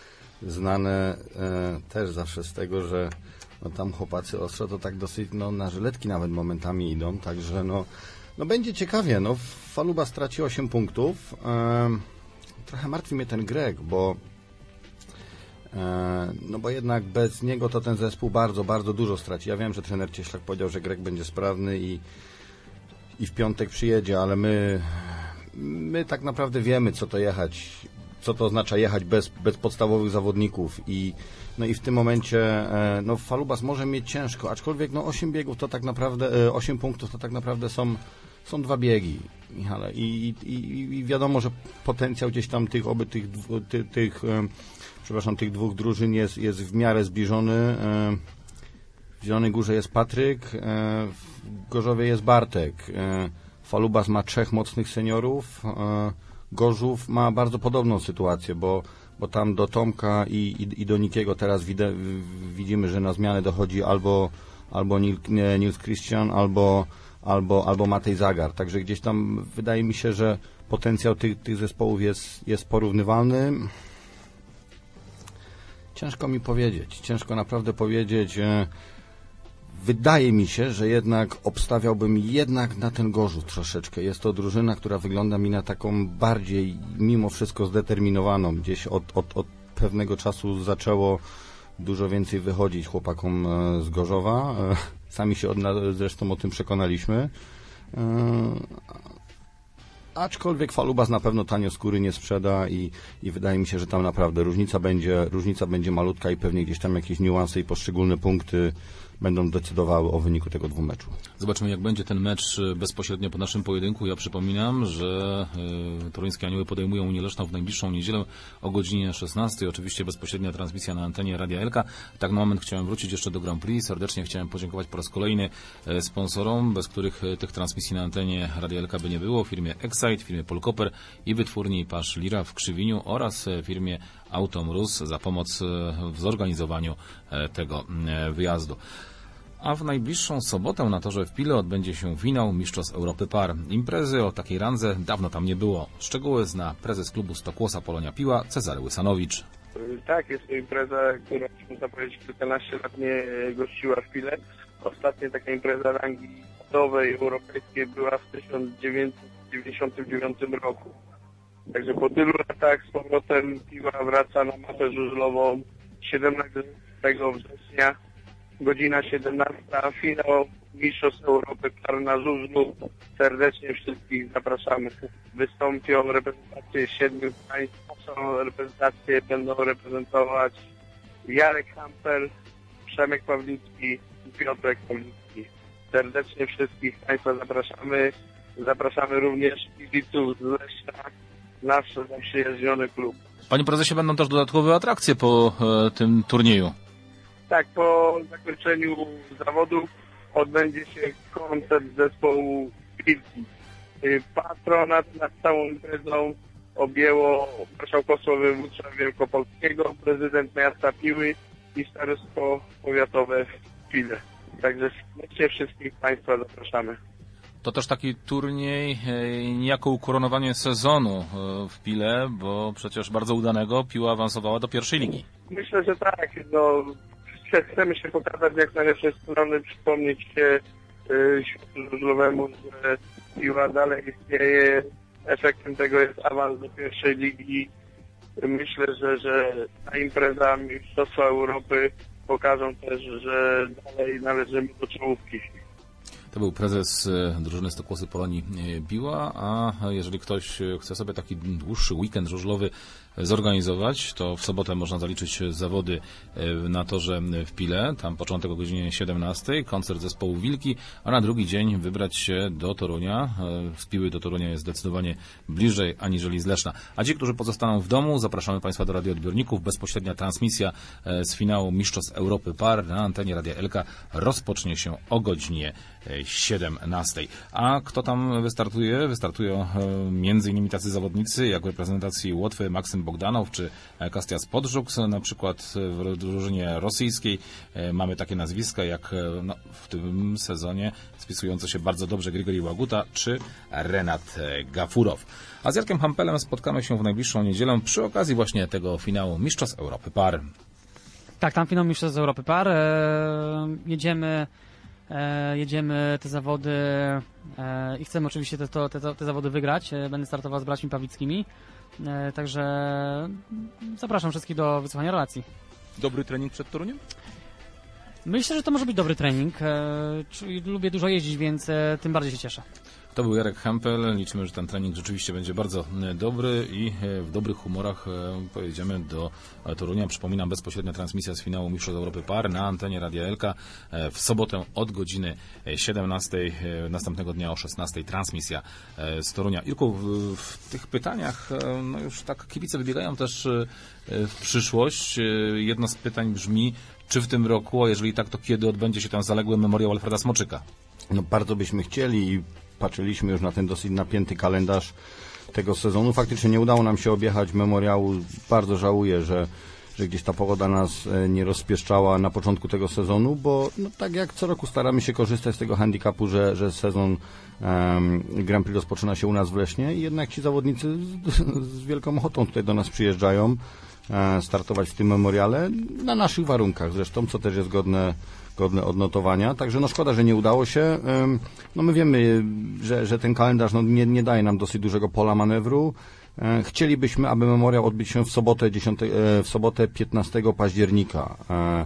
znane e, też zawsze z tego, że no tam chłopacy ostro to tak dosyć no, na żyletki nawet momentami idą, także no No będzie ciekawie, no Faluba straci osiem punktów. E, trochę martwi mnie ten Grek, bo e, no bo jednak bez niego to ten zespół bardzo, bardzo dużo straci. Ja wiem, że trener Cieślak powiedział, że Grek będzie sprawny i, i w piątek przyjedzie, ale my, my tak naprawdę wiemy, co to jechać, co to oznacza jechać bez, bez podstawowych zawodników i no i w tym momencie e, no Falubas może mieć ciężko, aczkolwiek no osiem biegów to tak naprawdę, osiem punktów to tak naprawdę są Są dwa biegi, Michale, i, i, i wiadomo, że potencjał gdzieś tam tych oby tych, ty, tych e, przepraszam, tych dwóch drużyn jest, jest w miarę zbliżony. E, w Zielonej Górze jest Patryk, e, w Gorzowie jest Bartek. E, Falubas ma trzech mocnych seniorów, e, Gorzów ma bardzo podobną sytuację, bo, bo tam do Tomka i, i, i do Nikiego teraz wide, widzimy, że na zmianę dochodzi albo, albo Nil, nie, Nils Christian, albo albo, albo Matej Zagar. Także gdzieś tam wydaje mi się, że potencjał tych, tych zespołów jest, jest porównywalny. Ciężko mi powiedzieć. Ciężko naprawdę powiedzieć. Wydaje mi się, że jednak obstawiałbym jednak na ten Gorzów troszeczkę. Jest to drużyna, która wygląda mi na taką bardziej mimo wszystko zdeterminowaną. Gdzieś od, od, od pewnego czasu zaczęło dużo więcej wychodzić chłopakom z Gorzowa. Sami się od, zresztą o tym przekonaliśmy. Yy, aczkolwiek Falubas na pewno tanio skóry nie sprzeda i, i wydaje mi się, że tam naprawdę różnica będzie, różnica będzie malutka i pewnie gdzieś tam jakieś niuanse i poszczególne punkty będą decydowały o wyniku tego dwóch meczu. Zobaczymy, jak będzie ten mecz bezpośrednio po naszym pojedynku. Ja przypominam, że y, toruńskie Anioły podejmują Unię Leszną w najbliższą niedzielę o godzinie szesnastej. Oczywiście bezpośrednia transmisja na antenie Radia Elka. Tak na moment chciałem wrócić jeszcze do Grand Prix. Serdecznie chciałem podziękować po raz kolejny y, sponsorom, bez których y, tych transmisji na antenie Radia Elka by nie było. Firmie Excite, firmie Polkoper i wytwórni Pasz Lira w Krzywiniu oraz y, firmie Automrus za pomoc y, w zorganizowaniu y, tego y, wyjazdu. A w najbliższą sobotę na torze w Pile odbędzie się finał Mistrzostw Europy Par. Imprezy o takiej randze dawno tam nie było. Szczegóły zna prezes klubu Stokłosa Polonia Piła Cezary Łysanowicz. Tak, jest to impreza, która można powiedzieć kilkanaście lat nie gościła w Pile. Ostatnia taka impreza rangi światowej, europejskiej była w tysiąc dziewięćset dziewięćdziesiątym dziewiątym roku. Także po tylu latach z powrotem piła wraca na mapę żużlową siedemnastego września, godzina siedemnasta, finał Mistrzostw Europy Par na żużlu. Serdecznie wszystkich zapraszamy. Wystąpią reprezentacje siedmiu państw. Naszą reprezentację będą reprezentować Jarek Hampel, Przemek Pawlicki i Piotrek Pawlicki. Serdecznie wszystkich państwa zapraszamy. Zapraszamy również kibiców z Leśna, nasz zaprzyjaźniony klub. Panie prezesie, będą też dodatkowe atrakcje po e, tym turnieju. Tak, po zakończeniu zawodów odbędzie się koncert zespołu Wilki. Patronat nad całą imprezą objęło marszałkostwo województwa wielkopolskiego, prezydent miasta Piły i starostwo powiatowe w Pile. Także serdecznie wszystkich państwa zapraszamy. To też taki turniej, e, niejako ukoronowanie sezonu e, w Pile, bo przecież bardzo udanego, Piła awansowała do pierwszej ligi. Myślę, że tak. No, chcemy się pokazać jak z najlepszej strony, przypomnieć się y, światu żużlowemu, że Piła dalej istnieje. Efektem tego jest awans do pierwszej ligi. Myślę, że, że ta impreza Mistrzostwa Europy pokażą też, że dalej należymy do czołówki. To był prezes drużyny Stokłosy Polonii Piła, a jeżeli ktoś chce sobie taki dłuższy weekend żużlowy zorganizować, to w sobotę można zaliczyć zawody na torze w Pile, tam początek o godzinie siedemnastej, koncert zespołu Wilki, a na drugi dzień wybrać się do Torunia. Z Piły do Torunia jest zdecydowanie bliżej aniżeli z Leszna. A ci, którzy pozostaną w domu, zapraszamy Państwa do radioodbiorników. Bezpośrednia transmisja z finału Mistrzostw Europy Par na antenie Radia Elka rozpocznie się o godzinie siedemnastej. A kto tam wystartuje? Wystartują między innymi tacy zawodnicy jak w reprezentacji Łotwy Maksym Bogdanow czy Kastias Podżuks, na przykład w drużynie rosyjskiej mamy takie nazwiska jak no, w tym sezonie spisujące się bardzo dobrze Grigori Łaguta czy Renat Gafurow. A z Jarkiem Hampelem spotkamy się w najbliższą niedzielę przy okazji właśnie tego finału Mistrzostw Europy Par. Tak, tam finał Mistrzostw Europy Par. Eee, jedziemy E, jedziemy te zawody e, i chcemy oczywiście te, to, te, te zawody wygrać. E, będę startował z braćmi Pawickimi. E, także zapraszam wszystkich do wysłuchania relacji. Dobry trening przed Toruniem? Myślę, że to może być dobry trening. E, czyli lubię dużo jeździć, więc e, tym bardziej się cieszę. To był Jarek Hampel. Liczymy, że ten trening rzeczywiście będzie bardzo dobry i w dobrych humorach pojedziemy do Torunia. Przypominam, bezpośrednia transmisja z finału Mistrzostw Europy Par na antenie Radia Elka w sobotę od godziny siedemnastej, następnego dnia o szesnastej transmisja z Torunia. Irku, w, w tych pytaniach no już tak kibice wybiegają też w przyszłość. Jedno z pytań brzmi, czy w tym roku, a jeżeli tak, to kiedy odbędzie się ten zaległy memoriał Alfreda Smoczyka? No bardzo byśmy chcieli i patrzyliśmy już na ten dosyć napięty kalendarz tego sezonu. Faktycznie nie udało nam się objechać memoriału. Bardzo żałuję, że, że gdzieś ta pogoda nas nie rozpieszczała na początku tego sezonu, bo no, tak jak co roku staramy się korzystać z tego handicapu, że, że sezon um, Grand Prix rozpoczyna się u nas w Lesznie i jednak ci zawodnicy z, z wielką ochotą tutaj do nas przyjeżdżają e, startować w tym memoriale na naszych warunkach zresztą, co też jest godne godne odnotowania, także no szkoda, że nie udało się. No my wiemy, że, że ten kalendarz no, nie, nie daje nam dosyć dużego pola manewru. Chcielibyśmy, aby memoriał odbył się w sobotę, dziesiątego, w sobotę piętnastego października.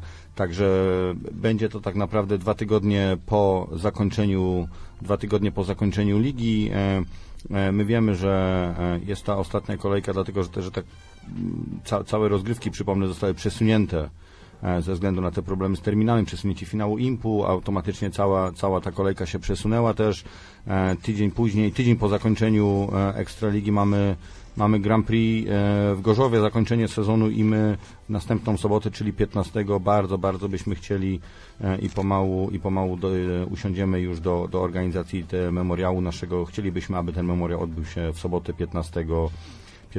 Także będzie to tak naprawdę dwa tygodnie po zakończeniu, dwa tygodnie po zakończeniu ligi. My wiemy, że jest ta ostatnia kolejka, dlatego że, te, że tak ca, całe rozgrywki, przypomnę, zostały przesunięte ze względu na te problemy z terminami, przesunięcie finału I M P U, automatycznie cała, cała ta kolejka się przesunęła też. E, tydzień później, tydzień po zakończeniu e, Ekstraligi mamy, mamy Grand Prix e, w Gorzowie, zakończenie sezonu i my w następną sobotę, czyli piętnastego bardzo, bardzo byśmy chcieli e, i pomału, i pomału do, e, usiądziemy już do, do organizacji te memoriału naszego. Chcielibyśmy, aby ten memoriał odbył się w sobotę piętnastego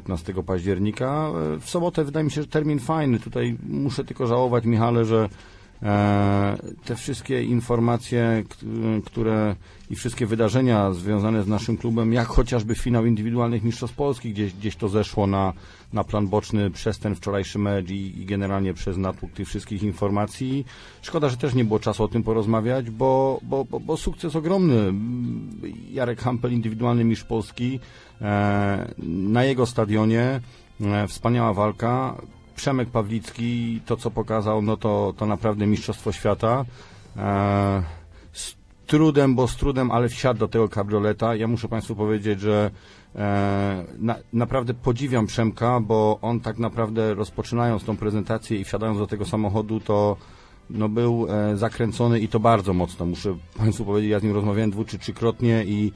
października. W sobotę wydaje mi się, że termin fajny. Tutaj muszę tylko żałować, Michale, że E, te wszystkie informacje, k- które i wszystkie wydarzenia związane z naszym klubem, jak chociażby finał indywidualnych mistrzostw Polski, gdzieś, gdzieś to zeszło na, na plan boczny przez ten wczorajszy mecz i, i generalnie przez natłok tych wszystkich informacji. Szkoda, że też nie było czasu o tym porozmawiać, bo, bo, bo, bo sukces ogromny. Jarek Hampel, indywidualny mistrz Polski, e, na jego stadionie, e, wspaniała walka. Przemek Pawlicki, to co pokazał, no to, to naprawdę mistrzostwo świata. E, z trudem, bo z trudem, ale wsiadł do tego kabrioleta. Ja muszę Państwu powiedzieć, że e, na, naprawdę podziwiam Przemka, bo on tak naprawdę rozpoczynając tą prezentację i wsiadając do tego samochodu, to no był e, zakręcony i to bardzo mocno. Muszę Państwu powiedzieć, ja z nim rozmawiałem dwu czy trzykrotnie i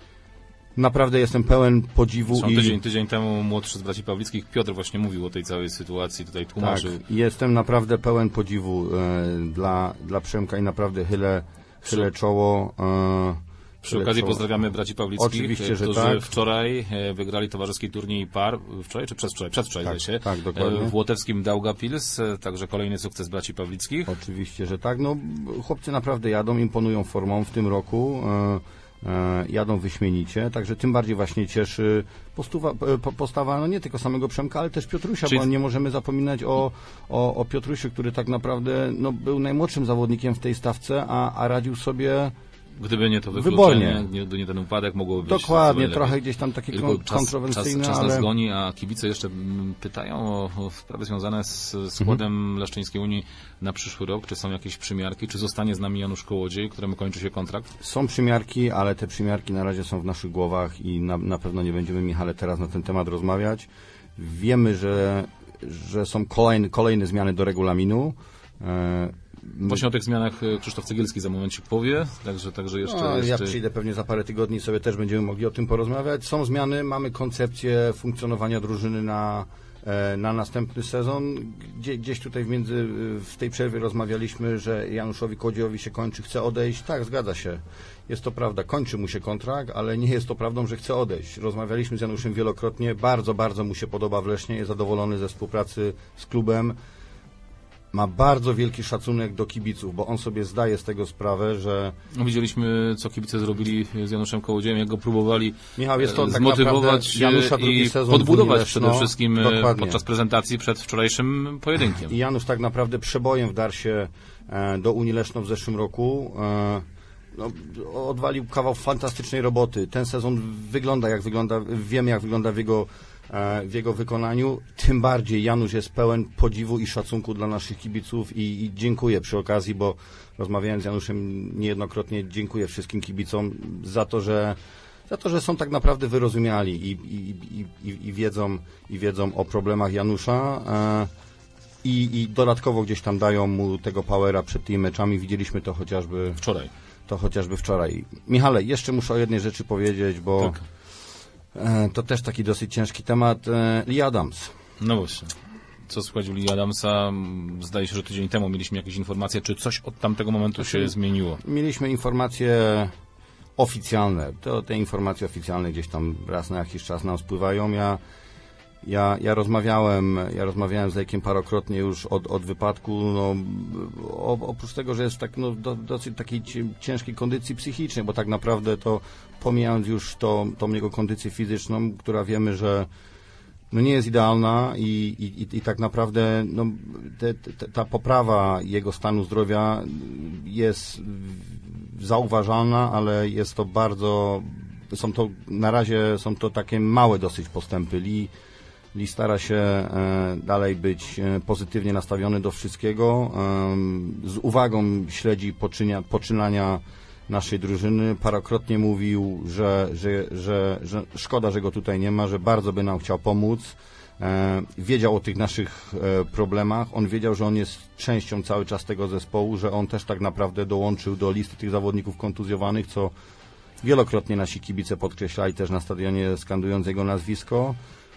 naprawdę jestem pełen podziwu. Zresztą i tydzień, tydzień temu młodszy z braci Pawlickich, Piotr, właśnie mówił o tej całej sytuacji, tutaj tłumaczył. Tak, jestem naprawdę pełen podziwu e, dla, dla Przemka i naprawdę chylę, chylę czoło. E, Przy chylę okazji czoło. pozdrawiamy braci Pawlickich, Oczywiście, że którzy tak. wczoraj e, wygrali towarzyski turniej par, wczoraj czy przedwczoraj, przedwczoraj Tak, zdaje się, tak, dokładnie. e, w łotewskim Daugavpils, e, także kolejny sukces braci Pawlickich. Oczywiście, że tak. No, chłopcy naprawdę jadą, imponują formą w tym roku. E, e, jadą wyśmienicie, także tym bardziej właśnie cieszy postuwa, po, postawa no nie tylko samego Przemka, ale też Piotrusia, Czyli... bo nie możemy zapominać o, o, o Piotrusiu, który tak naprawdę no, był najmłodszym zawodnikiem w tej stawce, a, a radził sobie Gdyby nie to wybornie. wykluczenie, nie, nie ten upadek, mogłoby być... Dokładnie, trochę gdzieś tam takie Tylko kontrowersyjne, czas, czas, czas ale... nas goni, a kibice jeszcze mm, pytają o, o sprawy związane z składem mhm. Leszczyńskiej Unii na przyszły rok. Czy są jakieś przymiarki? Czy zostanie z nami Janusz Kołodziej, któremu kończy się kontrakt? Są przymiarki, ale te przymiarki na razie są w naszych głowach i na, na pewno nie będziemy, Michale, teraz na ten temat rozmawiać. Wiemy, że, że są kolejne, kolejne zmiany do regulaminu. E, Właśnie o tych zmianach Krzysztof Cegielski za momencik powie, także, także jeszcze, no, jeszcze... Ja przyjdę pewnie za parę tygodni i sobie też będziemy mogli o tym porozmawiać. Są zmiany, mamy koncepcję funkcjonowania drużyny na, na następny sezon. Gdzie, gdzieś tutaj w, między, w tej przerwie rozmawialiśmy, że Januszowi Kołodziejowi się kończy, chce odejść. Tak, zgadza się. Jest to prawda, kończy mu się kontrakt, ale nie jest to prawdą, że chce odejść. Rozmawialiśmy z Januszem wielokrotnie, bardzo, bardzo mu się podoba w Lesznie, jest zadowolony ze współpracy z klubem. Ma bardzo wielki szacunek do kibiców, bo on sobie zdaje z tego sprawę, że... No, widzieliśmy, co kibice zrobili z Januszem Kołodziejem, jak go próbowali Michał, jest to zmotywować tak Janusza drugi i sezon podbudować Leszno, przede wszystkim dokładnie. podczas prezentacji przed wczorajszym pojedynkiem. I Janusz tak naprawdę przebojem wdarł się do Unii Leszno w zeszłym roku. No, odwalił kawał fantastycznej roboty. Ten sezon wygląda jak wygląda, wiemy jak wygląda w jego w jego wykonaniu, tym bardziej Janusz jest pełen podziwu i szacunku dla naszych kibiców i, i dziękuję przy okazji, bo rozmawiałem z Januszem niejednokrotnie, dziękuję wszystkim kibicom za to, że za to, że są tak naprawdę wyrozumiali i, i, i, i, i, wiedzą, i wiedzą o problemach Janusza e, i, i dodatkowo gdzieś tam dają mu tego powera przed tymi meczami. Widzieliśmy to chociażby wczoraj. To chociażby wczoraj. Michale, jeszcze muszę o jednej rzeczy powiedzieć, bo tak. To też taki dosyć ciężki temat. Lee Adams. No właśnie. Co słychać u Lee Adamsa? Zdaje się, że tydzień temu mieliśmy jakieś informacje. Czy coś od tamtego momentu się zmieniło? Mieliśmy informacje oficjalne. To te informacje oficjalne gdzieś tam raz na jakiś czas nam spływają. Ja, ja, ja rozmawiałem ja rozmawiałem z Lejkiem parokrotnie już od, od wypadku. No, o, oprócz tego, że jest tak, no, do, dosyć takiej ciężkiej kondycji psychicznej, bo tak naprawdę to pomijając już to, tą jego kondycję fizyczną, która wiemy, że no nie jest idealna i, i, i tak naprawdę no, te, te, ta poprawa jego stanu zdrowia jest zauważalna, ale jest to bardzo, są to na razie są to takie małe dosyć postępy. Lee, Lee stara się e, dalej być e, pozytywnie nastawiony do wszystkiego. E, z uwagą śledzi poczynia, poczynania naszej drużyny. Parokrotnie mówił, że, że, że, że szkoda, że go tutaj nie ma, że bardzo by nam chciał pomóc. E, wiedział o tych naszych e, problemach. On wiedział, że on jest częścią cały czas tego zespołu, że on też tak naprawdę dołączył do listy tych zawodników kontuzjowanych, co wielokrotnie nasi kibice podkreślali też na stadionie, skandując jego nazwisko.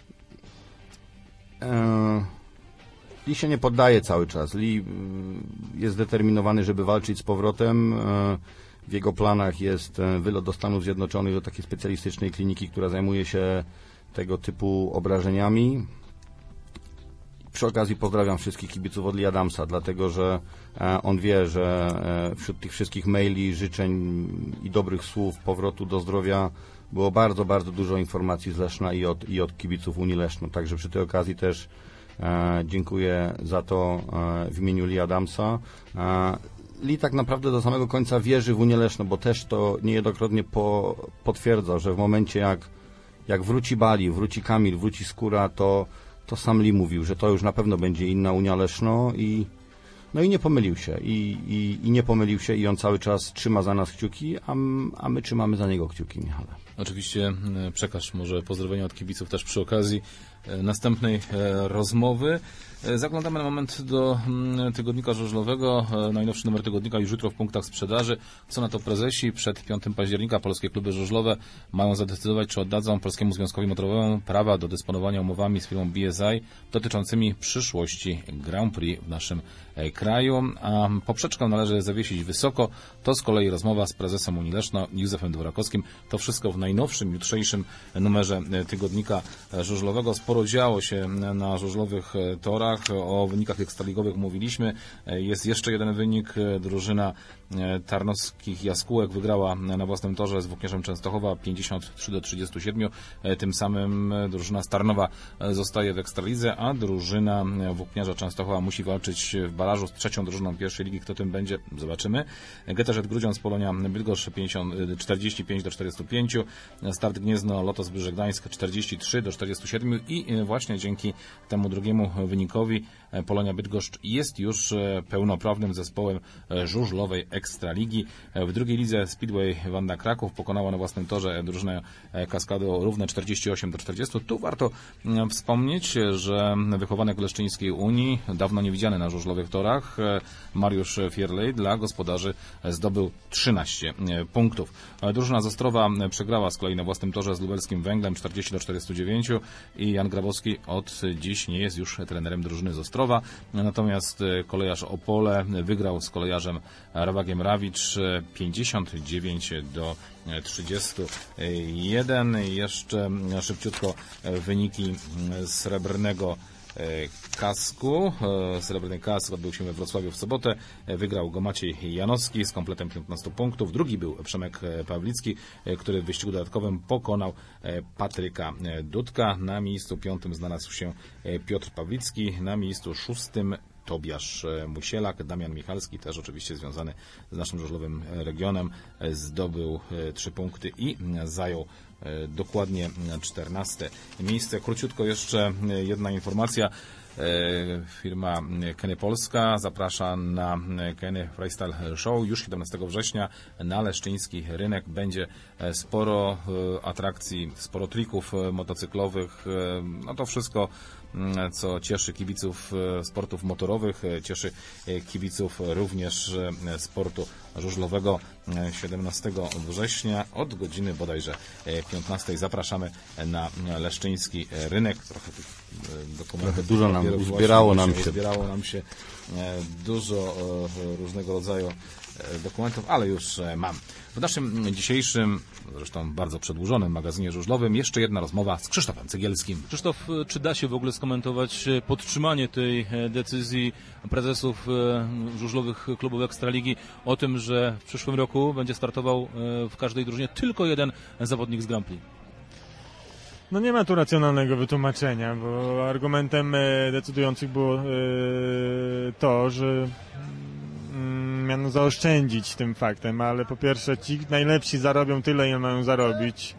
E, Lee się nie poddaje cały czas. Lee jest zdeterminowany, żeby walczyć z powrotem. E, W jego planach jest wylot do Stanów Zjednoczonych, do takiej specjalistycznej kliniki, która zajmuje się tego typu obrażeniami. przy okazji pozdrawiam wszystkich kibiców od Lee Adamsa, dlatego że e, on wie, że e, wśród tych wszystkich maili, życzeń i dobrych słów, powrotu do zdrowia było bardzo, bardzo dużo informacji z Leszna i od, i od kibiców Unii Leszno. Także przy tej okazji też e, dziękuję za to e, w imieniu Lee Adamsa. E, Lee tak naprawdę do samego końca wierzy w Unię Leszno, bo też to niejednokrotnie po, potwierdzał, że w momencie jak, jak wróci Bali, wróci Kamil, wróci Skóra, to, to sam Lee mówił, że to już na pewno będzie inna Unia Leszno i no i nie pomylił się i, i, i nie pomylił się i on cały czas trzyma za nas kciuki, a, a my trzymamy za niego kciuki, Michale. Oczywiście przekaż może pozdrowienia od kibiców też przy okazji następnej rozmowy. Zaglądamy na moment do tygodnika żużlowego. Najnowszy numer tygodnika już jutro w punktach sprzedaży. Co na to prezesi? Przed piątego października polskie kluby żużlowe mają zadecydować, czy oddadzą Polskiemu Związkowi Motorowemu prawa do dysponowania umowami z firmą B S I dotyczącymi przyszłości Grand Prix w naszym kraju. A poprzeczkę należy zawiesić wysoko. To z kolei rozmowa z prezesem Unii Leszno, Józefem Dworakowskim. To wszystko w najnowszym, jutrzejszym numerze tygodnika żużlowego. Sporo działo się na żużlowych torach. O wynikach ekstraligowych mówiliśmy. Jest jeszcze jeden wynik. Drużyna tarnowskich Jaskółek wygrała na własnym torze z Włóknierzem Częstochowa pięćdziesiąt trzy do trzydziestu siedmiu. Tym samym drużyna z Tarnowa zostaje w Ekstralidze, a drużyna Włókniarza Częstochowa musi walczyć w barażu z trzecią drużyną pierwszej ligi. Kto tym będzie? Zobaczymy. G T Z Grudziądz Polonia Bydgoszcz czterdzieści pięć do czterdziestu pięciu. Start Gniezno Lotos Brzeże Gdańsk czterdzieści trzy do czterdziestu siedmiu i właśnie dzięki temu drugiemu wynikowi Polonia Bydgoszcz jest już pełnoprawnym zespołem żużlowej Ekstraligi. W drugiej lidze Speedway Wanda Kraków pokonała na własnym torze drużynę Kaskady o równe czterdzieści osiem do czterdziestu. Tu warto wspomnieć, że wychowanek Leszczyńskiej Unii, dawno niewidziany na żużlowych torach, Mariusz Fierlej dla gospodarzy zdobył trzynaście punktów. Drużyna z Ostrowa przegrała z kolei na własnym torze z lubelskim Węglem czterdzieści do czterdziestu dziewięciu i Jan Grabowski od dziś nie jest już trenerem drużyny z Ostrowa. Natomiast kolejarz Opole wygrał z kolejarzem Rawagiem Rawicz pięćdziesiąt dziewięć do trzydziestu jeden. Jeszcze szybciutko wyniki srebrnego kasku. Srebrny kask odbył się we Wrocławiu w sobotę. Wygrał go Maciej Janowski z kompletem piętnastu punktów. Drugi był Przemek Pawlicki, który w wyścigu dodatkowym pokonał Patryka Dudka. Na miejscu piątym znalazł się Piotr Pawlicki. Na miejscu szóstym Tobiasz Musielak. Damian Michalski, też oczywiście związany z naszym żużlowym regionem, zdobył trzy punkty i zajął dokładnie czternaste miejsce. Króciutko jeszcze jedna informacja. Firma Kenny Polska zaprasza na Kenny Freestyle Show już siedemnastego września na leszczyński rynek. Będzie sporo atrakcji, sporo trików motocyklowych. No to wszystko, co cieszy kibiców sportów motorowych, cieszy kibiców również sportu żużlowego. Siedemnastego września od godziny bodajże piętnastej zapraszamy na leszczyński rynek. Trochę tych dokumentów dużo nam uzbierało nam się. Zbierało nam się dużo różnego rodzaju dokumentów, ale już mam. W naszym dzisiejszym, zresztą bardzo przedłużonym magazynie żużlowym jeszcze jedna rozmowa z Krzysztofem Cegielskim. Krzysztof, czy da się w ogóle skomentować podtrzymanie tej decyzji prezesów żużlowych klubów Ekstraligi o tym, że w przyszłym roku będzie startował w każdej drużynie tylko jeden zawodnik z Grand Prix? No nie ma tu racjonalnego wytłumaczenia, bo argumentem decydujących było to, że miano zaoszczędzić tym faktem, ale po pierwsze ci najlepsi zarobią tyle, ile mają zarobić,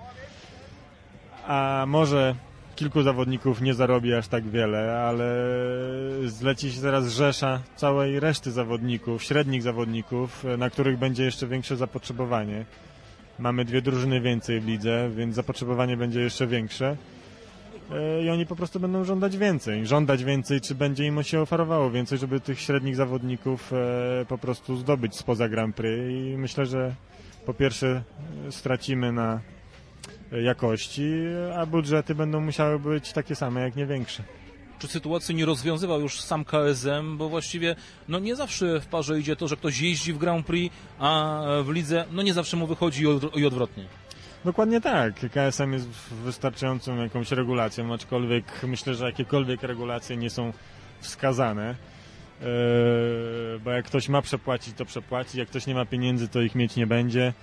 a może kilku zawodników nie zarobi aż tak wiele, ale zleci się teraz rzesza całej reszty zawodników, średnich zawodników, na których będzie jeszcze większe zapotrzebowanie. Mamy dwie drużyny więcej w lidze, więc zapotrzebowanie będzie jeszcze większe i oni po prostu będą żądać więcej. Żądać więcej, czy będzie im się oferowało więcej, żeby tych średnich zawodników po prostu zdobyć spoza Grand Prix i myślę, że po pierwsze stracimy na jakości, a budżety będą musiały być takie same, jak nie większe. Czy sytuacji nie rozwiązywał już sam K S M, bo właściwie no nie zawsze w parze idzie to, że ktoś jeździ w Grand Prix, a w lidze no nie zawsze mu wychodzi i odwrotnie. Dokładnie tak. K S M jest wystarczającą jakąś regulacją, aczkolwiek myślę, że jakiekolwiek regulacje nie są wskazane, bo jak ktoś ma przepłacić, to przepłaci, jak ktoś nie ma pieniędzy, to ich mieć nie będzie.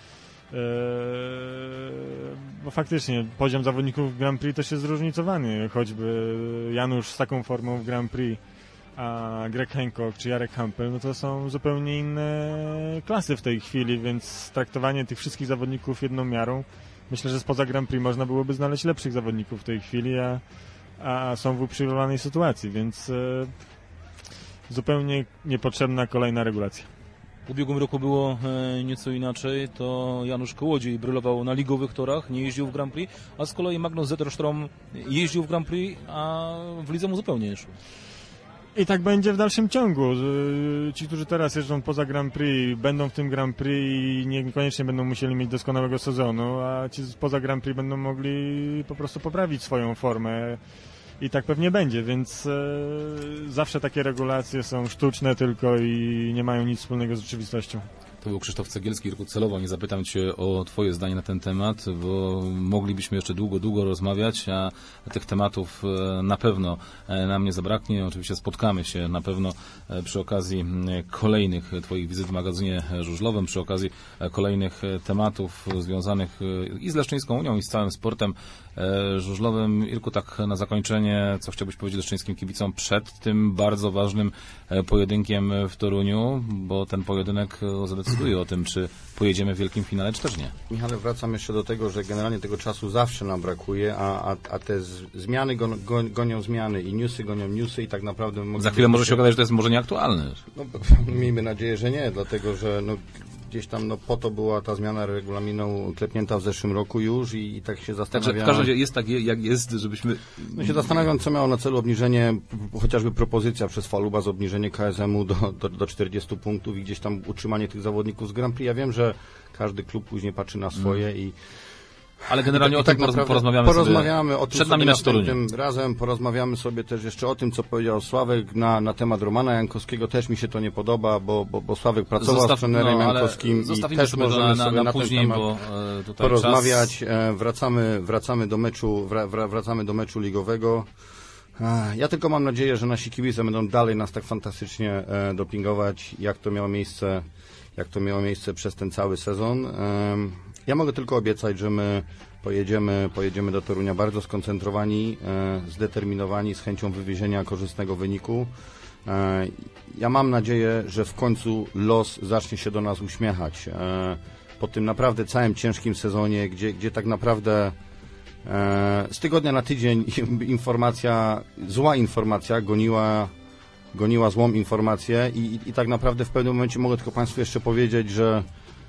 Bo faktycznie poziom zawodników w Grand Prix też jest zróżnicowany, choćby Janusz z taką formą w Grand Prix, a Greg Hancock czy Jarek Hampel, no to są zupełnie inne klasy w tej chwili, więc traktowanie tych wszystkich zawodników jedną miarą, myślę, że spoza Grand Prix można byłoby znaleźć lepszych zawodników w tej chwili, a, a są w uprzywilejowanej sytuacji, więc e, zupełnie niepotrzebna kolejna regulacja. W ubiegłym roku było e, nieco inaczej, to Janusz Kołodziej brylował na ligowych torach, nie jeździł w Grand Prix, a z kolei Magnus Zetterstrom jeździł w Grand Prix, a w lidze mu zupełnie nie szło. I tak będzie w dalszym ciągu. Ci, którzy teraz jeżdżą poza Grand Prix, będą w tym Grand Prix i niekoniecznie będą musieli mieć doskonałego sezonu, a ci poza Grand Prix będą mogli po prostu poprawić swoją formę. I tak pewnie będzie, więc e, zawsze takie regulacje są sztuczne tylko i nie mają nic wspólnego z rzeczywistością. To był Krzysztof Cegielski, celowo nie zapytam Cię o Twoje zdanie na ten temat, bo moglibyśmy jeszcze długo, długo rozmawiać, a tych tematów na pewno nam nie zabraknie. Oczywiście spotkamy się na pewno przy okazji kolejnych Twoich wizyt w magazynie żużlowym, przy okazji kolejnych tematów związanych i z Leszczyńską Unią, i z całym sportem żużlowym. Irku, tak na zakończenie, co chciałbyś powiedzieć leszczyńskim kibicom przed tym bardzo ważnym pojedynkiem w Toruniu, bo ten pojedynek zadecyduje o tym, czy pojedziemy w wielkim finale, czy też nie. Michale, wracam jeszcze do tego, że generalnie tego czasu zawsze nam brakuje, a, a, a te z, zmiany gon, gon, gonią zmiany i newsy gonią newsy i tak naprawdę... Za chwilę może się okazać, że to jest może nieaktualne. No, miejmy nadzieję, że nie, dlatego że no, gdzieś tam no, po to była ta zmiana regulaminu klepnięta w zeszłym roku już i, i tak się zastanawiam... Także w każdym razie jest tak, jak jest, żebyśmy... No się zastanawiam, co miało na celu obniżenie, chociażby propozycja przez Faluba z obniżenie K S M-u do, do, do czterdziestu punktów i gdzieś tam utrzymanie tych zawodników z Grand Prix. Ja wiem, że każdy klub później patrzy na swoje hmm. i... Ale generalnie I o tym tak porozmawiamy, porozmawiamy porozmawiamy sobie o tym przed nami mecz Toruniu. Tym razem porozmawiamy sobie też jeszcze o tym, co powiedział Sławek na, na temat Romana Jankowskiego. Też mi się to nie podoba, bo, bo, bo Sławek pracował Zostaw, z trenerem no, Jankowskim i też sobie możemy na, na, sobie na, na później, ten temat bo, e, tutaj porozmawiać. Czas... E, wracamy, wracamy do meczu, wra, wra, wracamy do meczu ligowego. E, ja tylko mam nadzieję, że nasi kibice będą dalej nas tak fantastycznie e, dopingować, jak to miało miejsce, jak to miało miejsce przez ten cały sezon. E, ja mogę tylko obiecać, że my Pojedziemy, pojedziemy do Torunia bardzo skoncentrowani, e, zdeterminowani, z chęcią wywiezienia korzystnego wyniku. E, ja mam nadzieję, że w końcu los zacznie się do nas uśmiechać. E, po tym naprawdę całym ciężkim sezonie, gdzie, gdzie tak naprawdę e, z tygodnia na tydzień informacja, zła informacja goniła, goniła złą informację i, i, i tak naprawdę w pewnym momencie mogę tylko Państwu jeszcze powiedzieć, że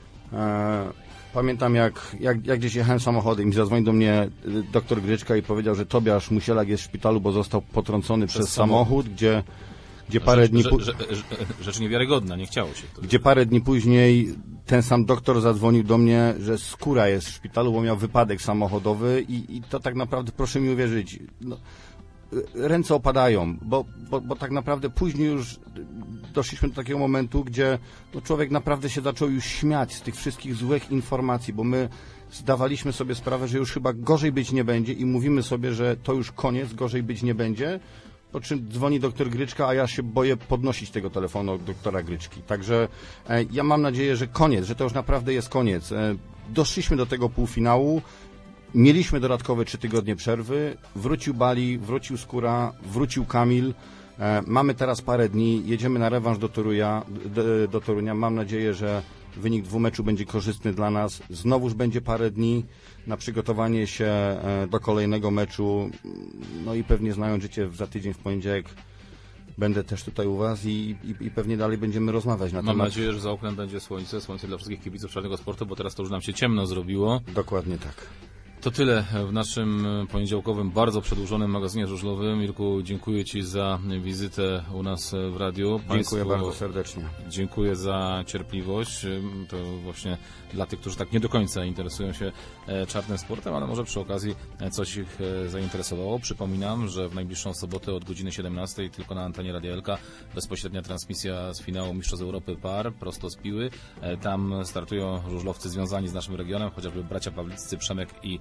e, pamiętam, jak, jak, jak gdzieś jechałem samochodem i zadzwonił do mnie doktor Gryczka i powiedział, że Tobiasz Musielak jest w szpitalu, bo został potrącony przez, przez samochód, samochód, gdzie, gdzie parę rzecz, dni... Pu- rzecz, rzecz, rzecz niewiarygodna, nie chciało się. To gdzie parę dni później ten sam doktor zadzwonił do mnie, że Skóra jest w szpitalu, bo miał wypadek samochodowy i, i to tak naprawdę, proszę mi uwierzyć, no, ręce opadają, bo, bo, bo tak naprawdę później już doszliśmy do takiego momentu, gdzie no, człowiek naprawdę się zaczął już śmiać z tych wszystkich złych informacji, bo my zdawaliśmy sobie sprawę, że już chyba gorzej być nie będzie i mówimy sobie, że to już koniec, gorzej być nie będzie, po czym dzwoni doktor Gryczka, a ja się boję podnosić tego telefonu od doktora Gryczki. Także e, ja mam nadzieję, że koniec, że to już naprawdę jest koniec. E, doszliśmy do tego półfinału, mieliśmy dodatkowe trzy tygodnie przerwy, wrócił Bali, wrócił Skóra, wrócił Kamil. E, mamy teraz parę dni, jedziemy na rewanż do Torunia, do, do Torunia. Mam nadzieję, że wynik dwumeczu będzie korzystny dla nas. Znowuż będzie parę dni na przygotowanie się e, do kolejnego meczu. No i pewnie znając życie, za tydzień w poniedziałek będę też tutaj u Was i, i, i pewnie dalej będziemy rozmawiać na Mam temat. Mam nadzieję, że za oknem będzie słońce, słońce dla wszystkich kibiców czarnego sportu, bo teraz to już nam się ciemno zrobiło. Dokładnie tak. To tyle w naszym poniedziałkowym, bardzo przedłużonym magazynie żużlowym. Mirku, dziękuję Ci za wizytę u nas w radiu. Państwu dziękuję bardzo serdecznie. Dziękuję za cierpliwość. To właśnie dla tych, którzy tak nie do końca interesują się czarnym sportem, ale może przy okazji coś ich zainteresowało. Przypominam, że w najbliższą sobotę od godziny siedemnastej tylko na antenie Radia Elka bezpośrednia transmisja z finału Mistrzostw Europy Par, prosto z Piły. Tam startują żużlowcy związani z naszym regionem, chociażby bracia Pawliccy, Przemek i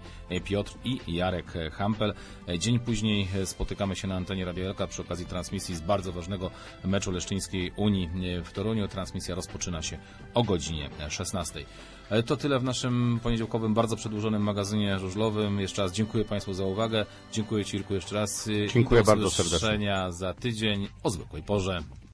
Piotr i Jarek Hampel. Dzień później spotykamy się na antenie Radia Elka przy okazji transmisji z bardzo ważnego meczu Leszczyńskiej Unii w Toruniu. Transmisja rozpoczyna się o godzinie szesnastej. To tyle w naszym poniedziałkowym, bardzo przedłużonym magazynie żużlowym. Jeszcze raz dziękuję Państwu za uwagę. Dziękuję Ci, Irku, jeszcze raz. Dziękuję I do bardzo serdecznie. za tydzień o zwykłej porze.